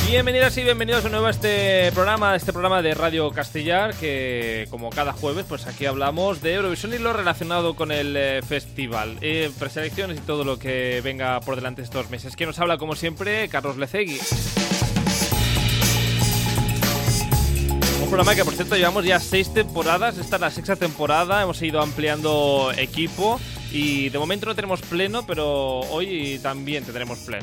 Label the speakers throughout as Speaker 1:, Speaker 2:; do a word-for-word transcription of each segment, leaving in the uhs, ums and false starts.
Speaker 1: Bienvenidas y bienvenidos de nuevo a este programa, este programa de Radio Castellar, que como cada jueves, pues aquí hablamos de Eurovisión y lo relacionado con el eh, festival, eh, preselecciones y todo lo que venga por delante estos meses. Que nos habla como siempre Carlos Lecegui. Un programa que por cierto llevamos ya seis temporadas, esta es la sexta temporada, hemos ido ampliando equipo y de momento no tenemos pleno, pero hoy también tendremos pleno.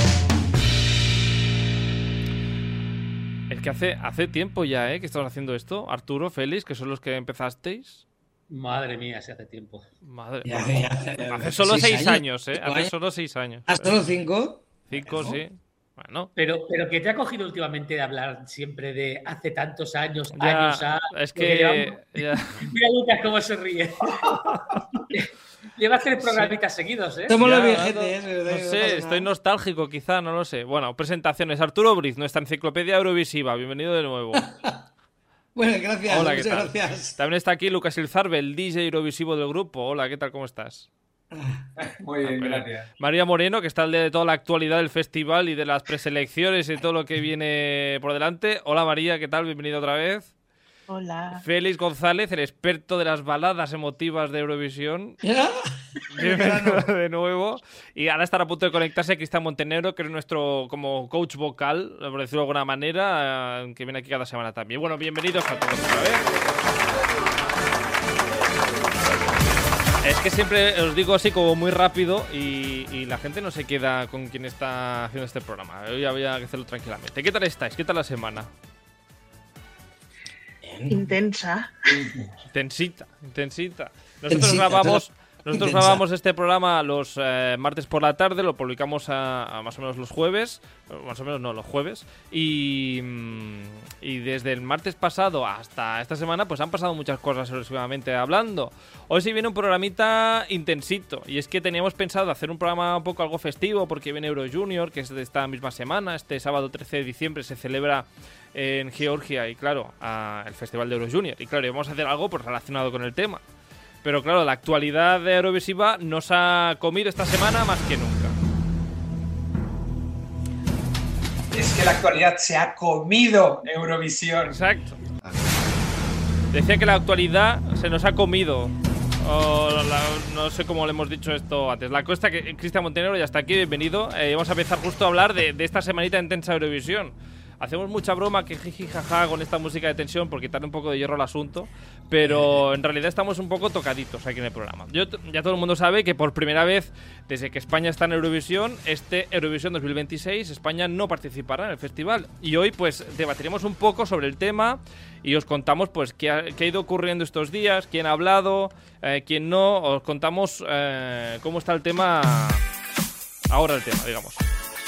Speaker 1: Es que hace, hace tiempo ya, ¿eh? Que estamos haciendo esto. Arturo, Félix, que son los que empezasteis.
Speaker 2: Madre mía, si hace tiempo.
Speaker 1: Madre
Speaker 3: ya,
Speaker 1: mía.
Speaker 3: Ya, ya,
Speaker 1: hace solo seis, seis años,
Speaker 3: años,
Speaker 1: ¿eh? Hace
Speaker 3: años.
Speaker 1: solo seis años.
Speaker 3: ¿Ah, solo cinco?
Speaker 1: Cinco,
Speaker 3: bueno.
Speaker 1: sí. Bueno.
Speaker 2: Pero, pero que te ha cogido últimamente de hablar siempre de hace tantos años,
Speaker 1: ya,
Speaker 2: años a...
Speaker 1: Es que... Ya.
Speaker 2: Mira Lucas cómo se ríe. Llevas tres programitas sí. seguidos, ¿eh?
Speaker 3: Somos
Speaker 1: ya,
Speaker 3: los viejetes,
Speaker 1: no,
Speaker 3: ¿eh?
Speaker 1: No, no
Speaker 3: no
Speaker 1: sé, estoy nostálgico quizá, no lo sé. Bueno, presentaciones. Arturo Briz, nuestra enciclopedia eurovisiva. Bienvenido de nuevo.
Speaker 3: Bueno, gracias.
Speaker 1: Hola,
Speaker 3: muchas
Speaker 1: ¿qué tal?
Speaker 3: gracias.
Speaker 1: También está aquí Lucas Ilzarbe, el D J eurovisivo del grupo. Hola, ¿qué tal? ¿Cómo estás?
Speaker 4: Muy bien, gracias.
Speaker 1: María Moreno, que está al día de toda la actualidad del festival y de las preselecciones y todo lo que viene por delante. Hola María, ¿qué tal? Bienvenida otra vez.
Speaker 5: Hola.
Speaker 1: Félix González, el experto de las baladas emotivas de Eurovisión.
Speaker 3: ¿Ya?
Speaker 1: Bienvenido de nuevo. Y ahora estará a punto de conectarse Cristian Montenegro, que es nuestro como coach vocal, por decirlo de alguna manera, que viene aquí cada semana también. Bueno, bienvenidos a todos otra vez. Es que siempre os digo así como muy rápido y, y la gente no se queda con quien está haciendo este programa. Hoy había que hacerlo tranquilamente. ¿Qué tal estáis? ¿Qué tal la semana?
Speaker 5: Intensa.
Speaker 1: Intensita, intensita. Nosotros
Speaker 3: Intensita,
Speaker 1: grabamos...
Speaker 3: todo.
Speaker 1: Nosotros
Speaker 3: Intensa.
Speaker 1: grabamos este programa los eh, martes por la tarde, lo publicamos a, a más o menos los jueves, más o menos no, los jueves, y, y desde el martes pasado hasta esta semana pues han pasado muchas cosas exclusivamente hablando. Hoy sí viene un programita intensito, y es que teníamos pensado hacer un programa un poco algo festivo porque viene Euro Junior, que es de esta misma semana, este sábado trece de diciembre se celebra en Georgia y claro, a, el Festival de Euro Junior, y claro, vamos a hacer algo pues relacionado con el tema. Pero claro, la actualidad de Eurovisiva nos ha comido esta semana más que nunca.
Speaker 4: Es que la actualidad se ha comido Eurovisión.
Speaker 1: Exacto. Decía que la actualidad se nos ha comido. O la, no sé cómo le hemos dicho esto antes. La cosa que Cristian Montenegro ya está aquí, bienvenido. Eh, vamos a empezar justo a hablar de, de esta semanita intensa de Eurovisión. Hacemos mucha broma, que jiji jaja con esta música de tensión por quitarle un poco de hierro al asunto, pero en realidad estamos un poco tocaditos aquí en el programa. Yo, ya todo el mundo sabe que por primera vez desde que España está en Eurovisión, este Eurovisión dos mil veintiséis, España no participará en el festival. Y hoy pues debatiremos un poco sobre el tema y os contamos pues qué ha, qué ha ido ocurriendo estos días, quién ha hablado, eh, quién no. Os contamos eh, cómo está el tema, ahora el tema, digamos.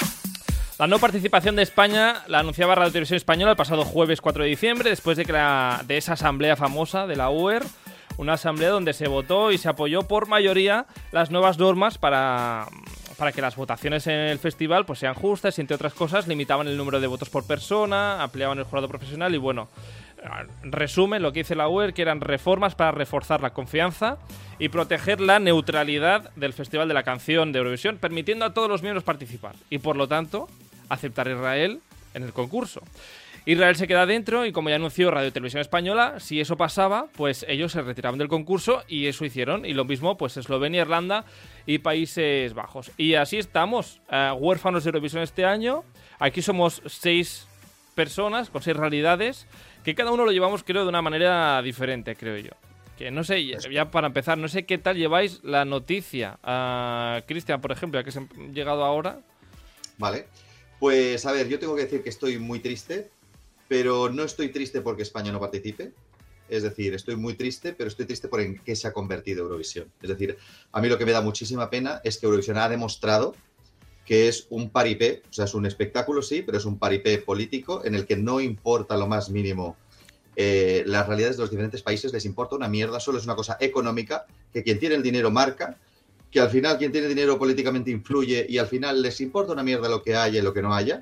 Speaker 1: La no participación de España la anunciaba Radio Televisión Española el pasado jueves cuatro de diciembre, después de, que la, de esa asamblea famosa de la U E R, una asamblea donde se votó y se apoyó por mayoría las nuevas normas para, para que las votaciones en el festival pues sean justas y, entre otras cosas, limitaban el número de votos por persona, ampliaban el jurado profesional y, bueno, resumen lo que dice la U E R, que eran reformas para reforzar la confianza y proteger la neutralidad del Festival de la Canción de Eurovisión, permitiendo a todos los miembros participar y, por lo tanto, aceptar a Israel en el concurso. Israel se queda dentro y, como ya anunció Radio Televisión Española, si eso pasaba, pues ellos se retiraban del concurso y eso hicieron. Y lo mismo, pues Eslovenia, Irlanda y Países Bajos. Y así estamos, uh, huérfanos de Eurovisión este año. Aquí somos seis personas con seis realidades que cada uno lo llevamos, creo, de una manera diferente, creo yo. Que no sé, ya para empezar, no sé qué tal lleváis la noticia. Uh, Cristian, por ejemplo, ya que se ha llegado ahora.
Speaker 6: Vale. Pues a ver, yo tengo que decir que estoy muy triste, pero no estoy triste porque España no participe. Es decir, estoy muy triste, pero estoy triste por en qué se ha convertido Eurovisión. Es decir, a mí lo que me da muchísima pena es que Eurovisión ha demostrado que es un paripé, o sea, es un espectáculo, sí, pero es un paripé político en el que no importa lo más mínimo eh, las realidades de los diferentes países, les importa una mierda, solo es una cosa económica, que quien tiene el dinero marca, que al final quien tiene dinero políticamente influye y al final les importa una mierda lo que haya y lo que no haya,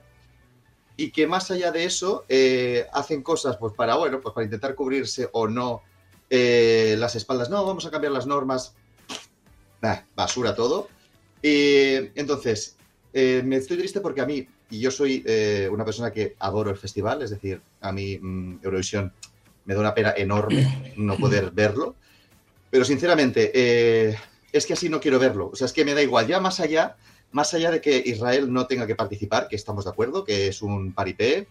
Speaker 6: y que más allá de eso eh, hacen cosas pues para, bueno, pues para intentar cubrirse o no eh, las espaldas. No, vamos a cambiar las normas. Bah, basura todo. Y entonces, eh, me estoy triste porque a mí y yo soy eh, una persona que adoro el festival, es decir, a mí mmm, Eurovisión me da una pena enorme no poder verlo, pero sinceramente, eh, es que así no quiero verlo, o sea, es que me da igual, ya más allá, más allá de que Israel no tenga que participar, que estamos de acuerdo, que es un paripé,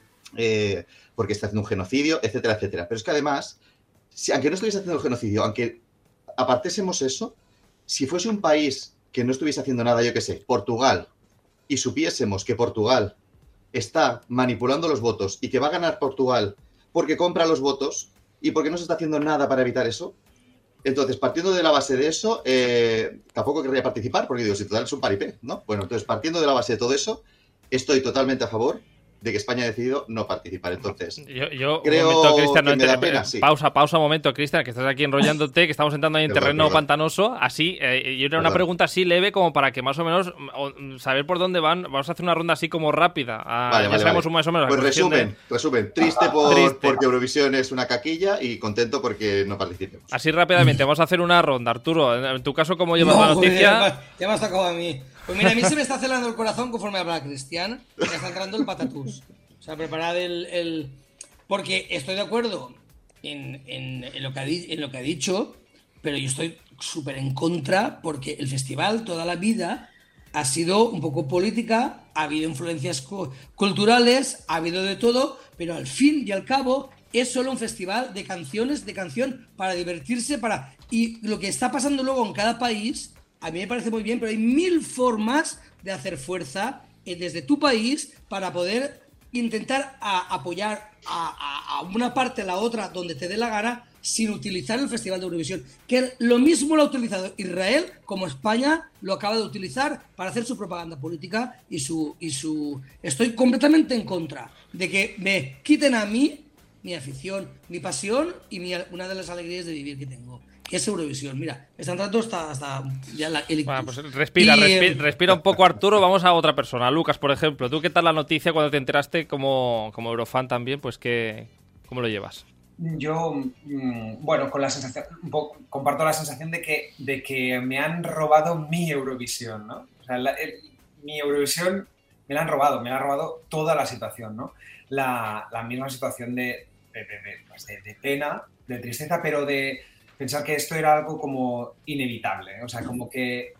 Speaker 6: eh, porque está haciendo un genocidio, etcétera, etcétera, pero es que además, si, aunque no estuviese haciendo un genocidio, aunque apartésemos eso, si fuese un país que no estuviese haciendo nada, yo qué sé, Portugal, y supiésemos que Portugal está manipulando los votos y que va a ganar Portugal porque compra los votos y porque no se está haciendo nada para evitar eso, entonces, partiendo de la base de eso, eh, tampoco querría participar, porque digo, si total es un paripé, ¿no? Bueno, entonces, partiendo de la base de todo eso, estoy totalmente a favor de que España ha decidido no participar. Entonces,
Speaker 1: yo, yo
Speaker 6: creo
Speaker 1: un momento, Cristian, no
Speaker 6: que me da
Speaker 1: enter-
Speaker 6: pena, sí.
Speaker 1: pausa, pausa un momento, Cristian, que estás aquí enrollándote, que estamos entrando ahí en
Speaker 6: Perdón,
Speaker 1: terreno
Speaker 6: perdón.
Speaker 1: pantanoso, así, eh, y era una
Speaker 6: Perdón.
Speaker 1: pregunta así leve como para que más o menos o, saber por dónde van. Vamos a hacer una ronda así como rápida. Ah,
Speaker 6: Vale,
Speaker 1: ya
Speaker 6: vale,
Speaker 1: sabemos
Speaker 6: vale.
Speaker 1: más o menos la
Speaker 6: Pues
Speaker 1: cuestión
Speaker 6: resumen,
Speaker 1: de-
Speaker 6: resumen. Triste, por,
Speaker 1: Triste.
Speaker 6: porque Eurovisión es una caquilla y contento porque no participemos.
Speaker 1: Así rápidamente, vamos a hacer una ronda. Arturo, en en tu caso, ¿cómo llevas
Speaker 3: No,
Speaker 1: la
Speaker 3: joder,
Speaker 1: noticia?
Speaker 3: ya, me- ya me has tocado a mí. Pues mira, a mí se me está acelerando el corazón conforme habla Cristian. Me está entrando el patatús. O sea, preparad el... el... Porque estoy de acuerdo en, en- en lo que ha di- en lo que ha dicho, pero yo estoy súper en contra porque el festival toda la vida ha sido un poco política, ha habido influencias cu- culturales, ha habido de todo, pero al fin y al cabo es solo un festival de canciones, de canción para divertirse, para... Y lo que está pasando luego en cada país, a mí me parece muy bien, pero hay mil formas de hacer fuerza eh, desde tu país para poder intentar a- apoyar a, a- a una parte a la otra donde te dé la gana sin utilizar el Festival de Eurovisión. Que lo mismo lo ha utilizado Israel como España lo acaba de utilizar para hacer su propaganda política y su... Y su... Estoy completamente en contra de que me quiten a mí mi afición, mi pasión y mi, una de las alegrías de vivir que tengo, que es Eurovisión. Mira, están tratando hasta, hasta ya la, el
Speaker 1: Bueno,
Speaker 3: ictus.
Speaker 1: pues respira,
Speaker 3: Y,
Speaker 1: respi-
Speaker 3: eh,
Speaker 1: respira un poco, Arturo. Vamos a otra persona. Lucas, por ejemplo. ¿Tú qué tal la noticia cuando te enteraste como, como Eurofan también? Pues que, ¿cómo lo llevas?
Speaker 4: Yo, mm, bueno, con la sensación, un poco, comparto la sensación de que, de que me han robado mi Eurovisión, ¿no? O sea, la- el- mi Eurovisión me la han robado, me la ha robado toda la situación, ¿no? La, la misma situación de, de, de- de, pues de- de pena, de tristeza, pero de pensar que esto era algo como inevitable, o sea, como que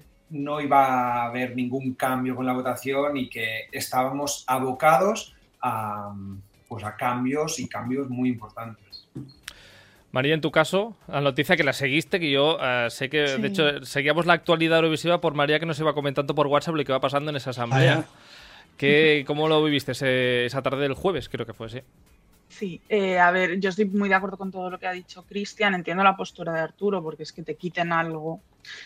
Speaker 4: no iba a haber ningún cambio con la votación y que estábamos abocados a, pues a cambios y cambios muy importantes.
Speaker 1: María, en tu caso, la noticia que la seguiste, que yo eh, sé que,
Speaker 5: Sí.
Speaker 1: de hecho, seguíamos la actualidad eurovisiva por María, que nos iba comentando por WhatsApp lo que iba pasando en esa asamblea.
Speaker 3: Vaya.
Speaker 1: ¿Qué, ¿Cómo lo viviste ese- esa tarde del jueves? Creo que fue, sí.
Speaker 5: Sí, eh, a ver, yo estoy muy de acuerdo con todo lo que ha dicho Cristian, entiendo la postura de Arturo, porque es que te quiten algo,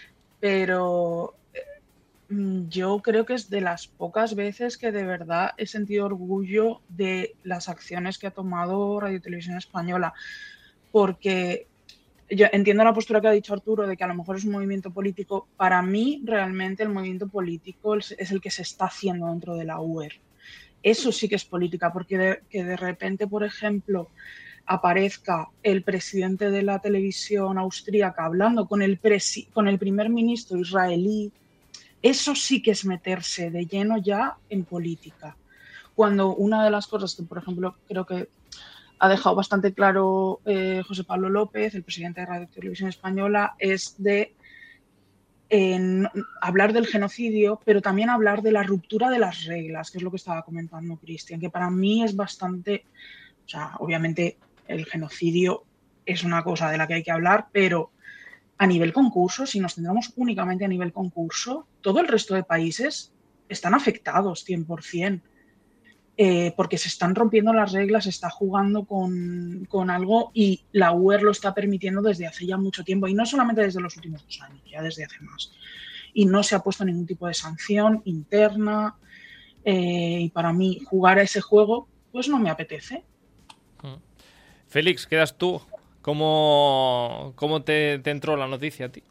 Speaker 5: pero eh, mm, yo creo que es de las pocas veces que de verdad he sentido orgullo de las acciones que ha tomado Radio Televisión Española, porque yo entiendo la postura que ha dicho Arturo de que a lo mejor es un movimiento político. Para mí, realmente, el movimiento político es es el que se está haciendo dentro de la U E R. Eso sí que es política, porque de, que de repente, por ejemplo, aparezca el presidente de la televisión austríaca hablando con el, presi- con el primer ministro israelí, eso sí que es meterse de lleno ya en política. Cuando una de las cosas que, por ejemplo, creo que ha dejado bastante claro eh, José Pablo López, el presidente de Radio Televisión Española, es de eh, no- hablar del genocidio, pero también hablar de la ruptura de las reglas, que es lo que estaba comentando Cristian, que para mí es bastante, o sea, obviamente el genocidio es una cosa de la que hay que hablar, pero a nivel concurso, si nos centramos únicamente a nivel concurso, todo el resto de países están afectados cien por ciento. Eh, porque se están rompiendo las reglas, se está jugando con, con algo y la U E R lo está permitiendo desde hace ya mucho tiempo, y no solamente desde los últimos dos años, ya desde hace más. Y no se ha puesto ningún tipo de sanción interna, eh, y para mí jugar a ese juego pues no me apetece.
Speaker 1: Félix, quedas tú. ¿Cómo, cómo te, te entró la noticia a ti?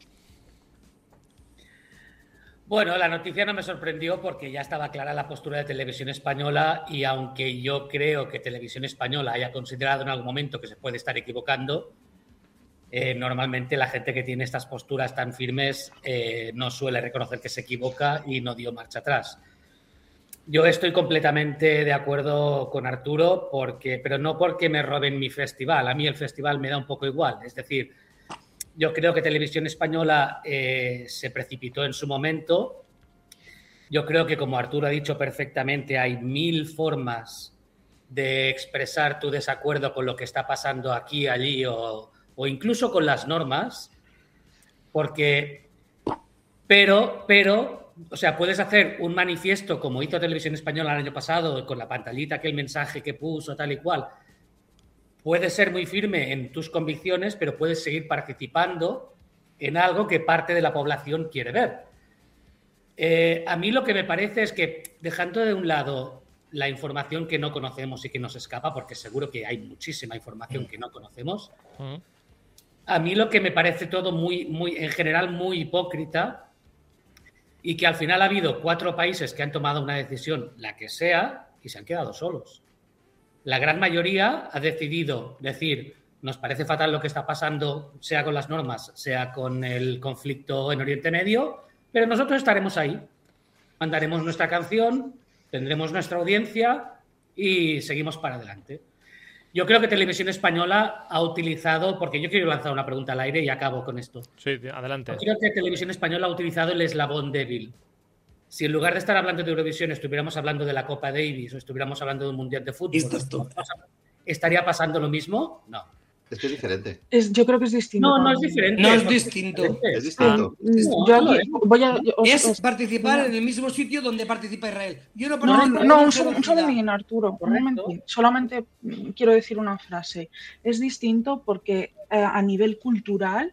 Speaker 2: Bueno, la noticia no me sorprendió porque ya estaba clara la postura de Televisión Española, y aunque yo creo que Televisión Española haya considerado en algún momento que se puede estar equivocando, eh, normalmente la gente que tiene estas posturas tan firmes eh, no suele reconocer que se equivoca y no dio marcha atrás. Yo estoy completamente de acuerdo con Arturo, porque, pero no porque me roben mi festival. A mí el festival me da un poco igual. Es decir, yo creo que Televisión Española eh, se precipitó en su momento. Yo creo que, como Arturo ha dicho perfectamente, hay mil formas de expresar tu desacuerdo con lo que está pasando aquí, allí o, o incluso con las normas. Porque, pero, pero... O sea, puedes hacer un manifiesto como hizo Televisión Española el año pasado, con la pantallita, aquel mensaje que puso, tal y cual. Puedes ser muy firme en tus convicciones, pero puedes seguir participando en algo que parte de la población quiere ver. Eh, a mí lo que me parece es que, dejando de un lado la información que no conocemos y que nos escapa, porque seguro que hay muchísima información que no conocemos, a mí lo que me parece todo muy, muy, en general, muy hipócrita, y que al final ha habido cuatro países que han tomado una decisión, la que sea, y se han quedado solos. La gran mayoría ha decidido decir, nos parece fatal lo que está pasando, sea con las normas, sea con el conflicto en Oriente Medio, pero nosotros estaremos ahí. Mandaremos nuestra canción, tendremos nuestra audiencia y seguimos para adelante. Yo creo que Televisión Española ha utilizado, porque yo quiero lanzar una pregunta al aire y acabo con esto.
Speaker 1: Sí, adelante.
Speaker 2: Yo creo que Televisión Española ha utilizado el eslabón débil. Si en lugar de estar hablando de Eurovisión estuviéramos hablando de la Copa Davis o estuviéramos hablando de un Mundial de Fútbol, ¿estaría pasando lo mismo? No.
Speaker 6: Es que es diferente.
Speaker 5: Es, yo creo que es distinto.
Speaker 2: No, no es diferente.
Speaker 3: No es distinto.
Speaker 6: Es distinto.
Speaker 5: Ah, yo aquí voy a, os,
Speaker 3: Es
Speaker 5: os,
Speaker 3: participar
Speaker 5: no.
Speaker 3: en el mismo sitio donde participa Israel. Yo no
Speaker 5: No,
Speaker 3: participo
Speaker 5: no,
Speaker 3: en
Speaker 5: no,
Speaker 3: una
Speaker 5: un, solo, un
Speaker 3: velocidad.
Speaker 5: segundo, Arturo. Un momentín. Solamente quiero decir una frase. Es distinto porque eh, a nivel cultural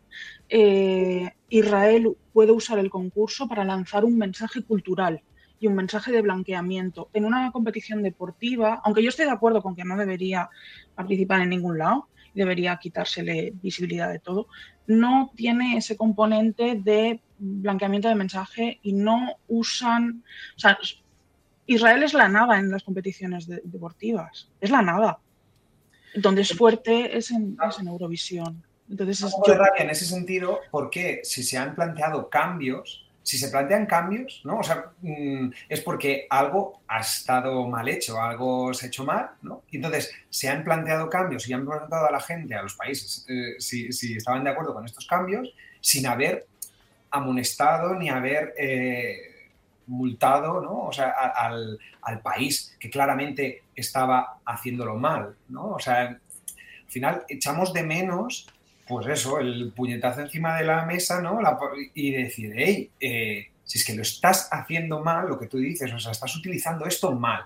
Speaker 5: eh, Israel puede usar el concurso para lanzar un mensaje cultural y un mensaje de blanqueamiento. En una competición deportiva, aunque yo estoy de acuerdo con que no debería participar en ningún lado, debería quitársele visibilidad de todo, no tiene ese componente de blanqueamiento de mensaje y no usan... O sea, Israel es la nada en las competiciones de, deportivas, es la nada. Donde es fuerte es en, es en Eurovisión. Entonces,
Speaker 4: un
Speaker 5: es,
Speaker 4: poco
Speaker 5: yo...
Speaker 4: de rabia en ese sentido, porque si se han planteado cambios, si se plantean cambios, ¿no? O sea, mmm, es porque algo ha estado mal hecho, algo se ha hecho mal, ¿no? Y entonces se han planteado cambios y han preguntado a la gente, a los países, eh, si, si estaban de acuerdo con estos cambios, sin haber amonestado ni haber eh, multado, ¿no? O sea, a, al, al país que claramente estaba haciéndolo mal, ¿no? O sea, al final echamos de menos, pues eso, el puñetazo encima de la mesa, ¿no? La, y decir, hey, eh, si es que lo estás haciendo mal, lo que tú dices, o sea, estás utilizando esto mal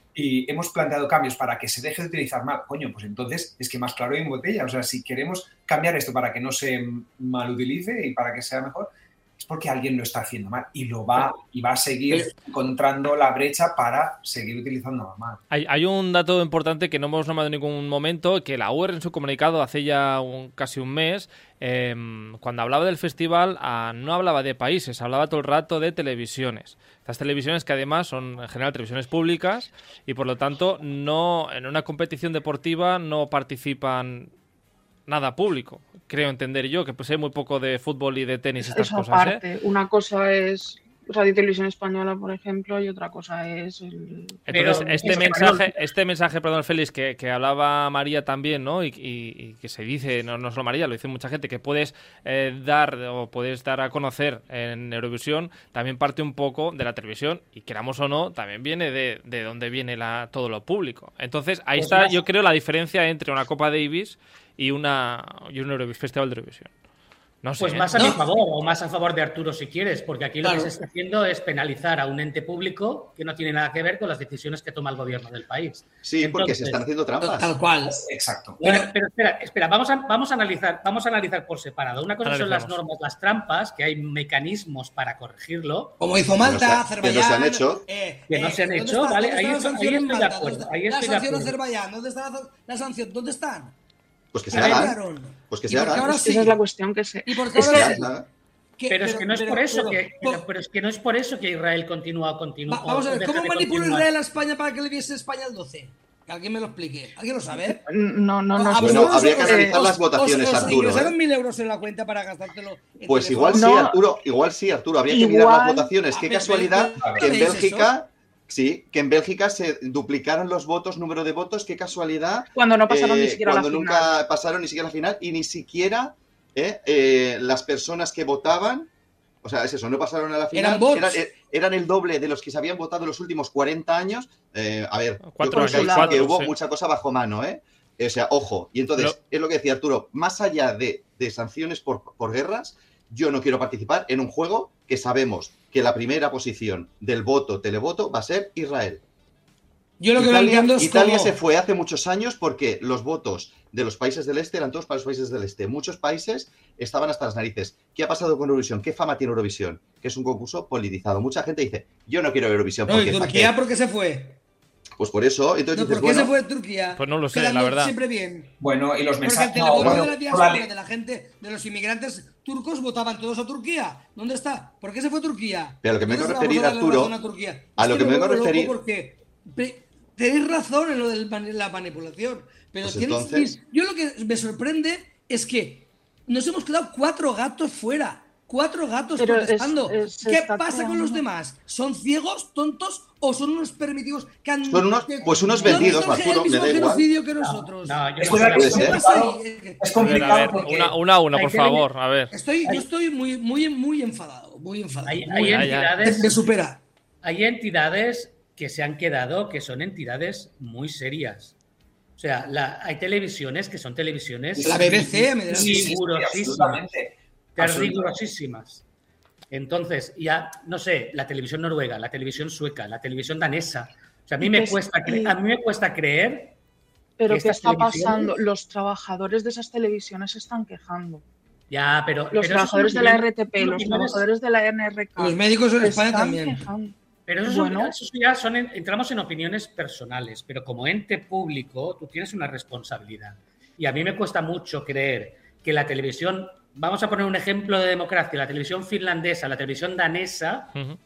Speaker 4: y hemos planteado cambios para que se deje de utilizar mal, coño, pues entonces es que más claro hay en botella. O sea, si queremos cambiar esto para que no se mal utilice y para que sea mejor, es porque alguien lo está haciendo mal y lo va y va a seguir encontrando la brecha para seguir utilizándolo mal.
Speaker 1: Hay, hay un dato importante que no hemos nombrado en ningún momento, que la U R en su comunicado hace ya un, casi un mes, eh, cuando hablaba del festival, ah, no hablaba de países, hablaba todo el rato de televisiones. Estas televisiones que además son en general televisiones públicas y por lo tanto no en una competición deportiva no participan nada público, creo entender yo, que pues sé muy poco de fútbol y de tenis, estas
Speaker 5: Eso
Speaker 1: cosas.
Speaker 5: aparte,
Speaker 1: ¿eh?
Speaker 5: Una cosa es Radio y Televisión Española, por ejemplo, y otra cosa es el...
Speaker 1: Entonces,
Speaker 2: Pero,
Speaker 1: este
Speaker 2: es
Speaker 1: mensaje, este mensaje, perdón, Félix, que, que hablaba María también, ¿no? Y, y, y que se dice, no, no solo María, lo dice mucha gente, que puedes eh, dar o puedes dar a conocer en Eurovisión, también parte un poco de la televisión, y queramos o no, también viene de, de donde viene la, todo lo público. Entonces, ahí
Speaker 2: Pues
Speaker 1: está,
Speaker 2: más.
Speaker 1: yo creo, la diferencia entre una Copa Davis y una y un Eurovis- Festival de Eurovisión. No sé,
Speaker 2: Pues
Speaker 1: ¿eh?
Speaker 2: más a
Speaker 3: No.
Speaker 2: mi favor o más a favor de Arturo si quieres, porque aquí lo
Speaker 3: Claro.
Speaker 2: que se está haciendo es penalizar a un ente público que no tiene nada que ver con las decisiones que toma el gobierno del país.
Speaker 6: Sí, porque
Speaker 2: Entonces,
Speaker 6: se están haciendo trampas.
Speaker 3: Tal cual.
Speaker 4: Exacto.
Speaker 2: Bueno, pero espera, espera, vamos a, vamos a analizar, vamos a analizar por separado. Una cosa son las
Speaker 1: Analizamos.
Speaker 2: normas, las trampas, que hay mecanismos para corregirlo.
Speaker 3: Como hizo Malta,
Speaker 6: Que no se-
Speaker 3: Azerbaiyán.
Speaker 6: que no se han hecho.
Speaker 3: eh,
Speaker 2: Que no
Speaker 3: eh,
Speaker 2: se han
Speaker 3: ¿dónde
Speaker 2: hecho,
Speaker 3: está-
Speaker 2: ¿vale?
Speaker 3: dónde
Speaker 2: Ahí
Speaker 3: están
Speaker 2: es-
Speaker 3: las
Speaker 2: ahí
Speaker 3: sanciones
Speaker 2: estoy de
Speaker 3: Malta?
Speaker 2: acuerdo,
Speaker 3: ¿Dónde
Speaker 2: ahí
Speaker 3: está-
Speaker 2: estoy
Speaker 3: La
Speaker 2: de
Speaker 3: sanción
Speaker 2: acuerdo.
Speaker 3: Azerbaiyán, ¿dónde están las- las sanciones? ¿Dónde están?
Speaker 6: Pues que se
Speaker 3: ¿Qué
Speaker 6: hagan.
Speaker 3: cambiaron?
Speaker 6: Pues que
Speaker 3: ¿Y
Speaker 6: se
Speaker 3: por qué
Speaker 6: hagan.
Speaker 3: ahora sí?
Speaker 5: Esa es la cuestión que se...
Speaker 3: ¿Y por qué
Speaker 5: Es
Speaker 3: ahora
Speaker 5: que-
Speaker 6: Que
Speaker 3: sí?
Speaker 6: se hagan.
Speaker 3: Que-
Speaker 2: Pero, es que no es
Speaker 3: pero-
Speaker 2: por eso
Speaker 3: pero-
Speaker 2: que,
Speaker 3: por-
Speaker 2: pero es que no es por eso que Israel continúa, continúa.
Speaker 3: Va- vamos a
Speaker 2: o
Speaker 3: ver,
Speaker 2: deja
Speaker 3: ¿cómo
Speaker 2: de
Speaker 3: manipuló
Speaker 2: continuar.
Speaker 3: Israel a España para que le viese España el doce? Que alguien me lo explique. ¿Alguien lo sabe?
Speaker 5: No, no, no.
Speaker 3: Ah,
Speaker 6: Bueno,
Speaker 3: vosotros
Speaker 6: habría que
Speaker 3: os-
Speaker 6: analizar
Speaker 3: os-
Speaker 6: las votaciones,
Speaker 3: os- os
Speaker 6: Arturo,
Speaker 3: ingresaron
Speaker 6: ¿eh?
Speaker 3: mil euros en la cuenta para gastártelo. en
Speaker 6: Pues
Speaker 3: teléfono.
Speaker 6: igual sí,
Speaker 5: No.
Speaker 6: Arturo, igual sí, Arturo. Habría que
Speaker 5: Igual-
Speaker 6: mirar las votaciones. Qué
Speaker 3: Ah, pero-
Speaker 6: casualidad
Speaker 3: pero-
Speaker 6: que en
Speaker 3: ¿veis
Speaker 6: Bélgica Sí, que en Bélgica se duplicaron los votos, número de votos, qué casualidad.
Speaker 5: Cuando no pasaron
Speaker 6: eh,
Speaker 5: ni siquiera a la
Speaker 6: Cuando
Speaker 5: final.
Speaker 6: nunca pasaron ni siquiera a la final y ni siquiera eh, eh, las personas que votaban, o sea, es eso, no pasaron a la final.
Speaker 3: Eran bots.
Speaker 6: Eran, eran el doble de los que se habían votado en los últimos cuarenta años. Eh, a ver,
Speaker 1: Cuatro
Speaker 6: yo creo que,
Speaker 5: años,
Speaker 6: ahí sí que
Speaker 1: cuatro,
Speaker 6: hubo
Speaker 1: sí.
Speaker 6: mucha cosa bajo mano, ¿eh? O sea, ojo. Y entonces,
Speaker 1: Lo-
Speaker 6: es lo que decía Arturo, más allá de, de sanciones por, por guerras, yo no quiero participar en un juego que sabemos que la primera posición del voto, televoto, va a ser Israel.
Speaker 3: Yo lo que no
Speaker 6: Italia,
Speaker 3: entiendo es
Speaker 6: Italia
Speaker 3: cómo...
Speaker 6: se fue hace muchos años porque los votos de los países del este eran todos para los países del este. Muchos países estaban hasta las narices. ¿Qué ha pasado con Eurovisión? ¿Qué fama tiene Eurovisión? Que es un concurso politizado. Mucha gente dice, yo no quiero Eurovisión.
Speaker 3: No,
Speaker 6: porque
Speaker 3: ¿y
Speaker 6: ¿para
Speaker 3: Turquía
Speaker 6: qué?
Speaker 3: por qué se fue?
Speaker 6: Pues por eso. Entonces
Speaker 3: No,
Speaker 6: dices,
Speaker 3: ¿por qué
Speaker 6: bueno,
Speaker 3: se fue Turquía?
Speaker 1: Pues no lo sé,
Speaker 3: Quedando
Speaker 1: la verdad.
Speaker 3: siempre bien.
Speaker 4: Bueno, y los
Speaker 3: Porque el
Speaker 4: mensajes. No,
Speaker 3: televoto
Speaker 4: bueno,
Speaker 3: de la
Speaker 4: por
Speaker 3: diáspora,
Speaker 4: la-
Speaker 3: de la gente, de los inmigrantes turcos, votaban todos a Turquía. ¿Dónde está? ¿Por qué se fue Turquía?
Speaker 6: Pero a lo que me
Speaker 3: ¿Dónde
Speaker 6: vengo a
Speaker 3: se la
Speaker 6: referir,
Speaker 3: vamos darle
Speaker 6: Arturo,
Speaker 3: razón a Turquía?
Speaker 6: a
Speaker 3: Es
Speaker 6: lo que me
Speaker 3: me
Speaker 6: vengo a
Speaker 3: vuelvo loco
Speaker 6: referir-
Speaker 3: Porque pe- tenéis razón en lo de la manipulación. Pero
Speaker 6: Pues
Speaker 3: tienes-
Speaker 6: entonces-
Speaker 3: yo lo que me sorprende es que nos hemos quedado cuatro gatos fuera. Cuatro gatos
Speaker 5: Pero es-
Speaker 3: protestando.
Speaker 5: es- se
Speaker 3: ¿Qué
Speaker 5: está
Speaker 3: pasa con
Speaker 5: creando-
Speaker 3: los demás? ¿Son ciegos, tontos o son unos permitidos que han...
Speaker 6: Son unos-
Speaker 3: que-
Speaker 6: pues unos
Speaker 3: ¿dónde
Speaker 6: vendidos,
Speaker 3: está el
Speaker 6: Arturo, me
Speaker 3: mismo
Speaker 6: da igual.
Speaker 3: genocidio que nosotros?
Speaker 2: No, yo
Speaker 4: Estoy
Speaker 2: no
Speaker 4: de acuerdo,
Speaker 2: sé.
Speaker 6: puede
Speaker 3: ¿Qué
Speaker 6: ser.
Speaker 3: pasa
Speaker 4: complicado.
Speaker 3: ahí?
Speaker 4: Es
Speaker 1: A ver,
Speaker 4: complicado
Speaker 1: a ver,
Speaker 4: porque
Speaker 1: una, una a una,
Speaker 2: Hay
Speaker 1: por
Speaker 2: que-
Speaker 1: favor, a ver.
Speaker 3: Estoy, yo estoy muy, muy, muy enfadado, muy enfadado.
Speaker 2: Hay,
Speaker 3: muy-
Speaker 2: hay
Speaker 1: ya, ya.
Speaker 2: entidades,
Speaker 3: me supera.
Speaker 2: hay entidades que se han quedado que son entidades muy serias. O sea, la- hay televisiones que son televisiones
Speaker 3: La B B C, me dirás.
Speaker 4: Sí, sí, sí,
Speaker 2: rigurosísimas.
Speaker 4: absolutamente.
Speaker 2: Pero
Speaker 4: Absolutamente.
Speaker 2: rigurosísimas. Entonces, ya, no sé, la televisión noruega, la televisión sueca, la televisión danesa. O sea, a mí
Speaker 5: Y
Speaker 2: me
Speaker 5: que-
Speaker 2: cuesta, cre-
Speaker 5: y-
Speaker 2: a mí me cuesta creer.
Speaker 5: Pero
Speaker 2: que
Speaker 5: ¿qué
Speaker 2: estas
Speaker 5: está
Speaker 2: televisiones-
Speaker 5: pasando? Los trabajadores de esas televisiones se están quejando.
Speaker 2: Ya, pero.
Speaker 5: Los
Speaker 2: pero esos
Speaker 5: trabajadores
Speaker 2: son
Speaker 5: de la
Speaker 2: opiniones-
Speaker 5: R T P,
Speaker 2: son
Speaker 5: los
Speaker 2: opiniones-
Speaker 5: trabajadores de la N R K.
Speaker 3: Los médicos en
Speaker 5: se
Speaker 3: España
Speaker 5: están
Speaker 3: también.
Speaker 5: quejando.
Speaker 2: Pero eso,
Speaker 5: Bueno.
Speaker 2: son, eso ya son en- entramos en opiniones personales, pero como ente público tú tienes una responsabilidad. Y a mí me cuesta mucho creer que la televisión, vamos a poner un ejemplo de democracia, la televisión finlandesa, la televisión danesa,
Speaker 1: Ujú.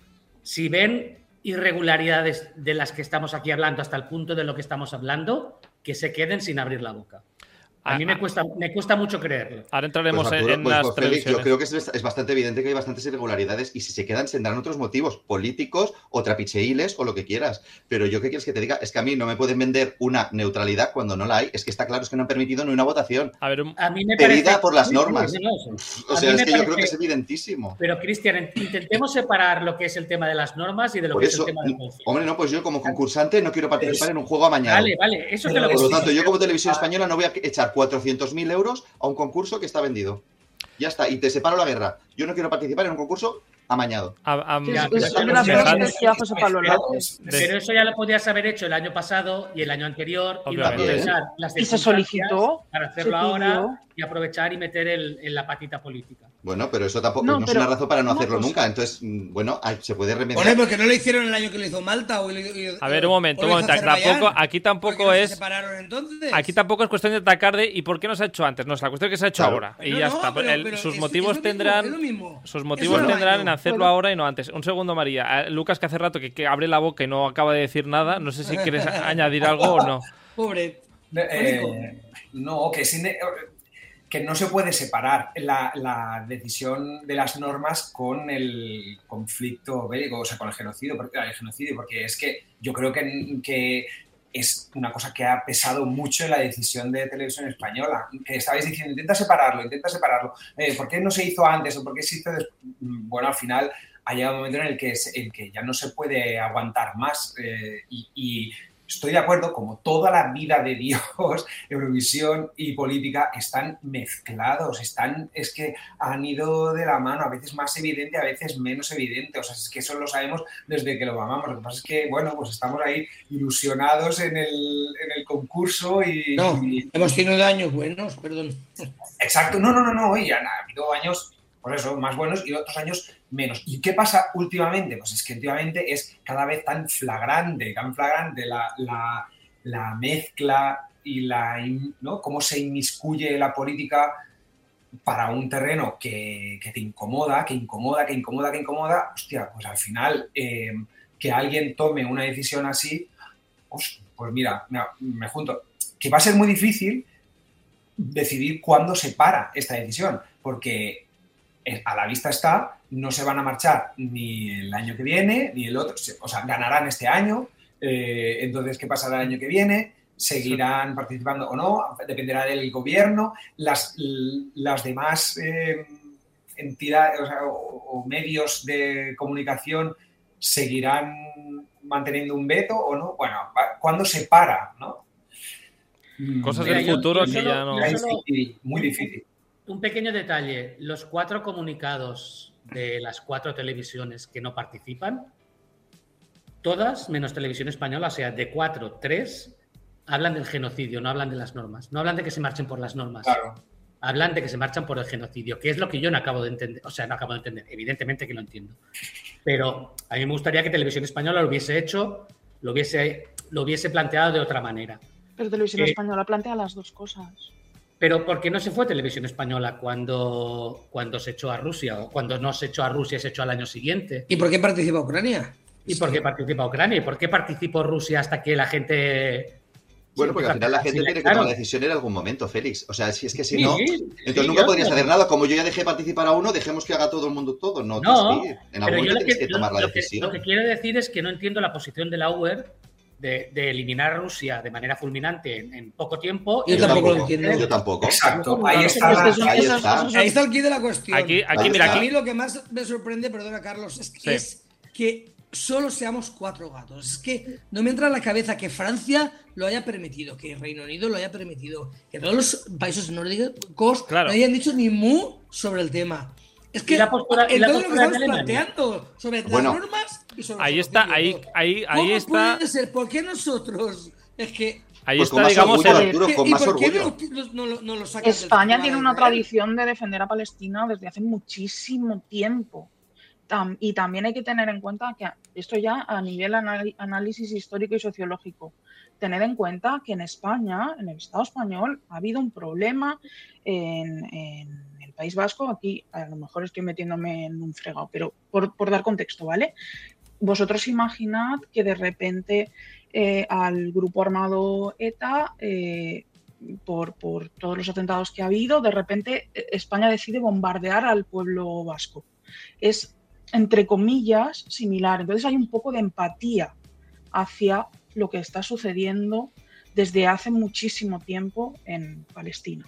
Speaker 2: si ven irregularidades de las que estamos aquí hablando hasta el punto de lo que estamos hablando, que se queden sin abrir la boca. A mí
Speaker 1: Ah,
Speaker 2: me
Speaker 1: ah.
Speaker 2: cuesta, me cuesta mucho creerlo.
Speaker 1: Ahora entraremos
Speaker 6: Pues,
Speaker 1: en-
Speaker 6: Arturo,
Speaker 1: en,
Speaker 6: pues,
Speaker 1: las
Speaker 6: pues, Félix,
Speaker 1: televisiones.
Speaker 6: yo creo que es, es bastante evidente que hay bastantes irregularidades y si se quedan tendrán otros motivos políticos o trapicheiles o lo que quieras. Pero yo qué quieres que te diga, es que a mí no me pueden vender una neutralidad cuando no la hay. Es que está claro, es que no han permitido ni una votación.
Speaker 1: A ver, un-
Speaker 2: A mí me
Speaker 6: Pedida
Speaker 2: parece,
Speaker 6: por las
Speaker 2: Sí, sí,
Speaker 6: normas.
Speaker 2: sí, no, sí.
Speaker 6: O
Speaker 2: A
Speaker 6: sea,
Speaker 2: mí
Speaker 6: es
Speaker 2: me
Speaker 6: que yo creo
Speaker 2: parece-
Speaker 6: que es evidentísimo.
Speaker 2: Pero, Cristian, intentemos separar lo que es el tema de las normas y de lo
Speaker 6: Por
Speaker 2: que
Speaker 6: eso,
Speaker 2: es el tema del concierto.
Speaker 6: hombre, no, pues yo como concursante no quiero participar en un juego amañado.
Speaker 2: Vale, vale, eso te lo
Speaker 6: Por lo
Speaker 2: consigo.
Speaker 6: tanto, yo como televisión española no voy a echar cuatrocientos mil euros a un concurso que está vendido. Ya está, y te separo la guerra. Yo no quiero participar en un concurso amañado.
Speaker 1: a- a-
Speaker 5: Sí,
Speaker 2: Ya,
Speaker 5: es-
Speaker 2: pero
Speaker 5: es
Speaker 2: eso
Speaker 5: una
Speaker 2: no se
Speaker 5: frase
Speaker 2: hace.
Speaker 5: que decía José Pablo
Speaker 2: Pero-
Speaker 5: López.
Speaker 2: Pero eso ya lo podías haber hecho el año pasado y el año anterior y no
Speaker 1: Obviamente.
Speaker 2: aprovechar las
Speaker 5: Y se
Speaker 2: circunstancias
Speaker 5: solicitó,
Speaker 2: para hacerlo
Speaker 5: se
Speaker 2: ahora
Speaker 5: pidió.
Speaker 2: y aprovechar y meter el, en la patita política.
Speaker 6: Bueno, pero eso tampoco
Speaker 5: No,
Speaker 6: no, es
Speaker 5: pero
Speaker 6: una razón para no
Speaker 5: una
Speaker 6: hacerlo
Speaker 5: cosa-
Speaker 6: nunca. Entonces, mm, bueno, hay- se puede remediar.
Speaker 3: Bueno, porque no lo hicieron el año que lo hizo Malta o lo- y-
Speaker 1: a ver, un momento,
Speaker 3: o
Speaker 1: un
Speaker 3: lo hizo
Speaker 1: momento.
Speaker 3: Azerbaiyán.
Speaker 1: Tampoco, aquí
Speaker 3: ¿Por
Speaker 1: tampoco
Speaker 3: qué no se
Speaker 1: es.
Speaker 3: separaron entonces?
Speaker 1: Aquí tampoco es cuestión de atacar de y por qué no se ha hecho antes. No, es la cuestión que se ha hecho
Speaker 6: Claro.
Speaker 1: ahora. Y
Speaker 3: No,
Speaker 1: ya
Speaker 3: no,
Speaker 1: está.
Speaker 3: pero-
Speaker 1: El-
Speaker 3: pero
Speaker 1: sus
Speaker 3: es-
Speaker 1: motivos
Speaker 3: es lo mismo,
Speaker 1: tendrán.
Speaker 3: es lo mismo.
Speaker 1: Sus
Speaker 3: Es
Speaker 1: motivos
Speaker 3: lo
Speaker 1: tendrán
Speaker 3: mismo.
Speaker 1: en hacerlo
Speaker 5: Bueno.
Speaker 1: ahora y no antes. Un segundo, María. Eh, Lucas, que hace rato que, que abre la boca y no acaba de decir nada. No sé si quieres añadir algo o no.
Speaker 3: Pobre.
Speaker 4: Eh, no, que, es ine- que no se puede separar la, la decisión de las normas con el conflicto bélico, o sea, con el genocidio, porque, el genocidio, porque es que yo creo que, que es una cosa que ha pesado mucho en la decisión de Televisión Española, que estabais diciendo, intenta separarlo, intenta separarlo, eh, ¿por qué no se hizo antes o por qué se hizo después? Bueno, al final ha llegado un momento en el que, es, en que ya no se puede aguantar más eh, y, y estoy de acuerdo, como toda la vida de Dios, Eurovisión y política están mezclados, están, es que han ido de la mano, a veces más evidente, a veces menos evidente, o sea, es que eso lo sabemos desde que lo mamamos, lo que pasa es que, bueno, pues estamos ahí ilusionados en el, en el concurso y...
Speaker 3: No,
Speaker 4: y-
Speaker 3: hemos tenido años buenos, perdón.
Speaker 4: Exacto, no, no, no, no, y han habido años, pues eso, más buenos y otros años menos. ¿Y qué pasa últimamente? Pues es que últimamente es cada vez tan flagrante, tan flagrante la, la, la mezcla y la, ¿no? Cómo se inmiscuye la política para un terreno que, que te incomoda, que incomoda, que incomoda, que incomoda. Hostia, pues al final eh, que alguien tome una decisión así, pues, pues mira, me, me junto. Que va a ser muy difícil decidir cuándo se para esta decisión, porque a la vista está, no se van a marchar ni el año que viene, ni el otro, o sea, ganarán este año, eh, entonces, ¿qué pasará el año que viene? ¿Seguirán participando o no? Dependerá del gobierno, las, las demás eh, entidades o, sea, o, o medios de comunicación seguirán manteniendo un veto o no. Bueno, ¿cuándo se para, no?
Speaker 1: Cosas
Speaker 2: Mira,
Speaker 1: del
Speaker 2: yo-
Speaker 1: futuro
Speaker 2: yo
Speaker 1: que
Speaker 2: solo-
Speaker 1: ya no...
Speaker 2: yo
Speaker 4: Es
Speaker 2: solo-
Speaker 4: difícil, muy difícil.
Speaker 2: Un pequeño detalle, los cuatro comunicados de las cuatro televisiones que no participan, todas, menos Televisión Española, o sea, de cuatro, tres, hablan del genocidio, no hablan de las normas. No hablan de que se marchen por las normas.
Speaker 4: Claro.
Speaker 2: Hablan de que se marchan por el genocidio, que es lo que yo no acabo de entender. O sea, no acabo de entender. Evidentemente que lo entiendo. Pero a mí me gustaría que Televisión Española lo hubiese hecho, lo hubiese, lo hubiese planteado de otra manera.
Speaker 5: Pero Televisión
Speaker 2: Eh,
Speaker 5: Española plantea las dos cosas.
Speaker 2: Pero ¿por qué no se fue Televisión Española cuando, cuando se echó a Rusia? O cuando no se echó a Rusia y se echó al año siguiente.
Speaker 3: ¿Y por qué participa Ucrania?
Speaker 2: ¿Y por qué participa Ucrania? ¿Y por qué participó Rusia hasta que la gente...
Speaker 6: Bueno, porque al final la gente
Speaker 2: Sí,
Speaker 6: tiene que
Speaker 2: claro.
Speaker 6: tomar la decisión en algún momento, Félix. O sea, si es que si
Speaker 2: Sí,
Speaker 6: no,
Speaker 2: sí,
Speaker 6: entonces
Speaker 2: sí,
Speaker 6: nunca
Speaker 2: yo-
Speaker 6: podrías hacer nada. Como yo ya dejé participar a uno, dejemos que haga todo el mundo todo. No,
Speaker 2: No,
Speaker 6: tienes que ir. En
Speaker 2: pero
Speaker 6: algún
Speaker 2: yo
Speaker 6: momento
Speaker 2: lo
Speaker 6: tienes
Speaker 2: que,
Speaker 6: que tomar
Speaker 2: lo-
Speaker 6: la
Speaker 2: lo que-
Speaker 6: decisión.
Speaker 2: lo que quiero decir es que no entiendo la posición de la U E R de, de eliminar a Rusia de manera fulminante en, en poco tiempo.
Speaker 3: Yo
Speaker 2: y
Speaker 6: Yo
Speaker 3: tampoco lo
Speaker 6: tampoco.
Speaker 3: entiendo.
Speaker 6: Yo tampoco.
Speaker 4: Exacto, ahí
Speaker 2: Es que
Speaker 4: está.
Speaker 5: Es que son-
Speaker 6: ahí
Speaker 5: esos-
Speaker 6: está.
Speaker 5: esos son-
Speaker 3: Ahí está el quid de la cuestión.
Speaker 1: Aquí, aquí,
Speaker 6: Ahí
Speaker 1: mira,
Speaker 3: A
Speaker 1: aquí...
Speaker 3: mí lo que más me sorprende, perdona Carlos, es,
Speaker 1: Sí.
Speaker 3: es que solo seamos cuatro gatos. Es que no me entra en la cabeza que Francia lo haya permitido, que Reino Unido lo haya permitido, que todos los países nórdicos
Speaker 1: Claro.
Speaker 3: no hayan dicho ni mu sobre el tema. Es que
Speaker 2: Y la postura- y la
Speaker 3: entonces lo que
Speaker 2: postura
Speaker 3: estamos
Speaker 2: de Alemania.
Speaker 3: planteando sobre
Speaker 6: Bueno.
Speaker 3: las normas y sobre
Speaker 1: Ahí
Speaker 3: el
Speaker 1: está,
Speaker 3: genocidio.
Speaker 1: ahí- ahí- ahí
Speaker 3: ¿Cómo
Speaker 1: está-
Speaker 3: puede ser? ¿Por qué nosotros? Es que
Speaker 1: Ahí
Speaker 6: Pues con
Speaker 1: está,
Speaker 6: más
Speaker 1: digamos,
Speaker 6: orgullo,
Speaker 1: el-
Speaker 6: Arturo, con
Speaker 3: ¿y
Speaker 6: más
Speaker 3: por qué
Speaker 6: orgullo.
Speaker 3: no, no, no- no lo sacan del
Speaker 5: España
Speaker 3: tema
Speaker 5: tiene
Speaker 3: de
Speaker 5: una
Speaker 3: Israel?
Speaker 5: tradición de defender a Palestina desde hace muchísimo tiempo. Tam- y también hay que tener en cuenta que esto ya a nivel anal- análisis histórico y sociológico, tener en cuenta que en España, en el Estado español, ha habido un problema en, en el País Vasco. Aquí a lo mejor estoy metiéndome en un fregado, pero por, por dar contexto, ¿vale? Vosotros imaginad que de repente eh, al grupo armado ETA, eh, por, por todos los atentados que ha habido, de repente eh, España decide bombardear al pueblo vasco. Es, entre comillas, similar. Entonces hay un poco de empatía hacia lo que está sucediendo desde hace muchísimo tiempo en Palestina.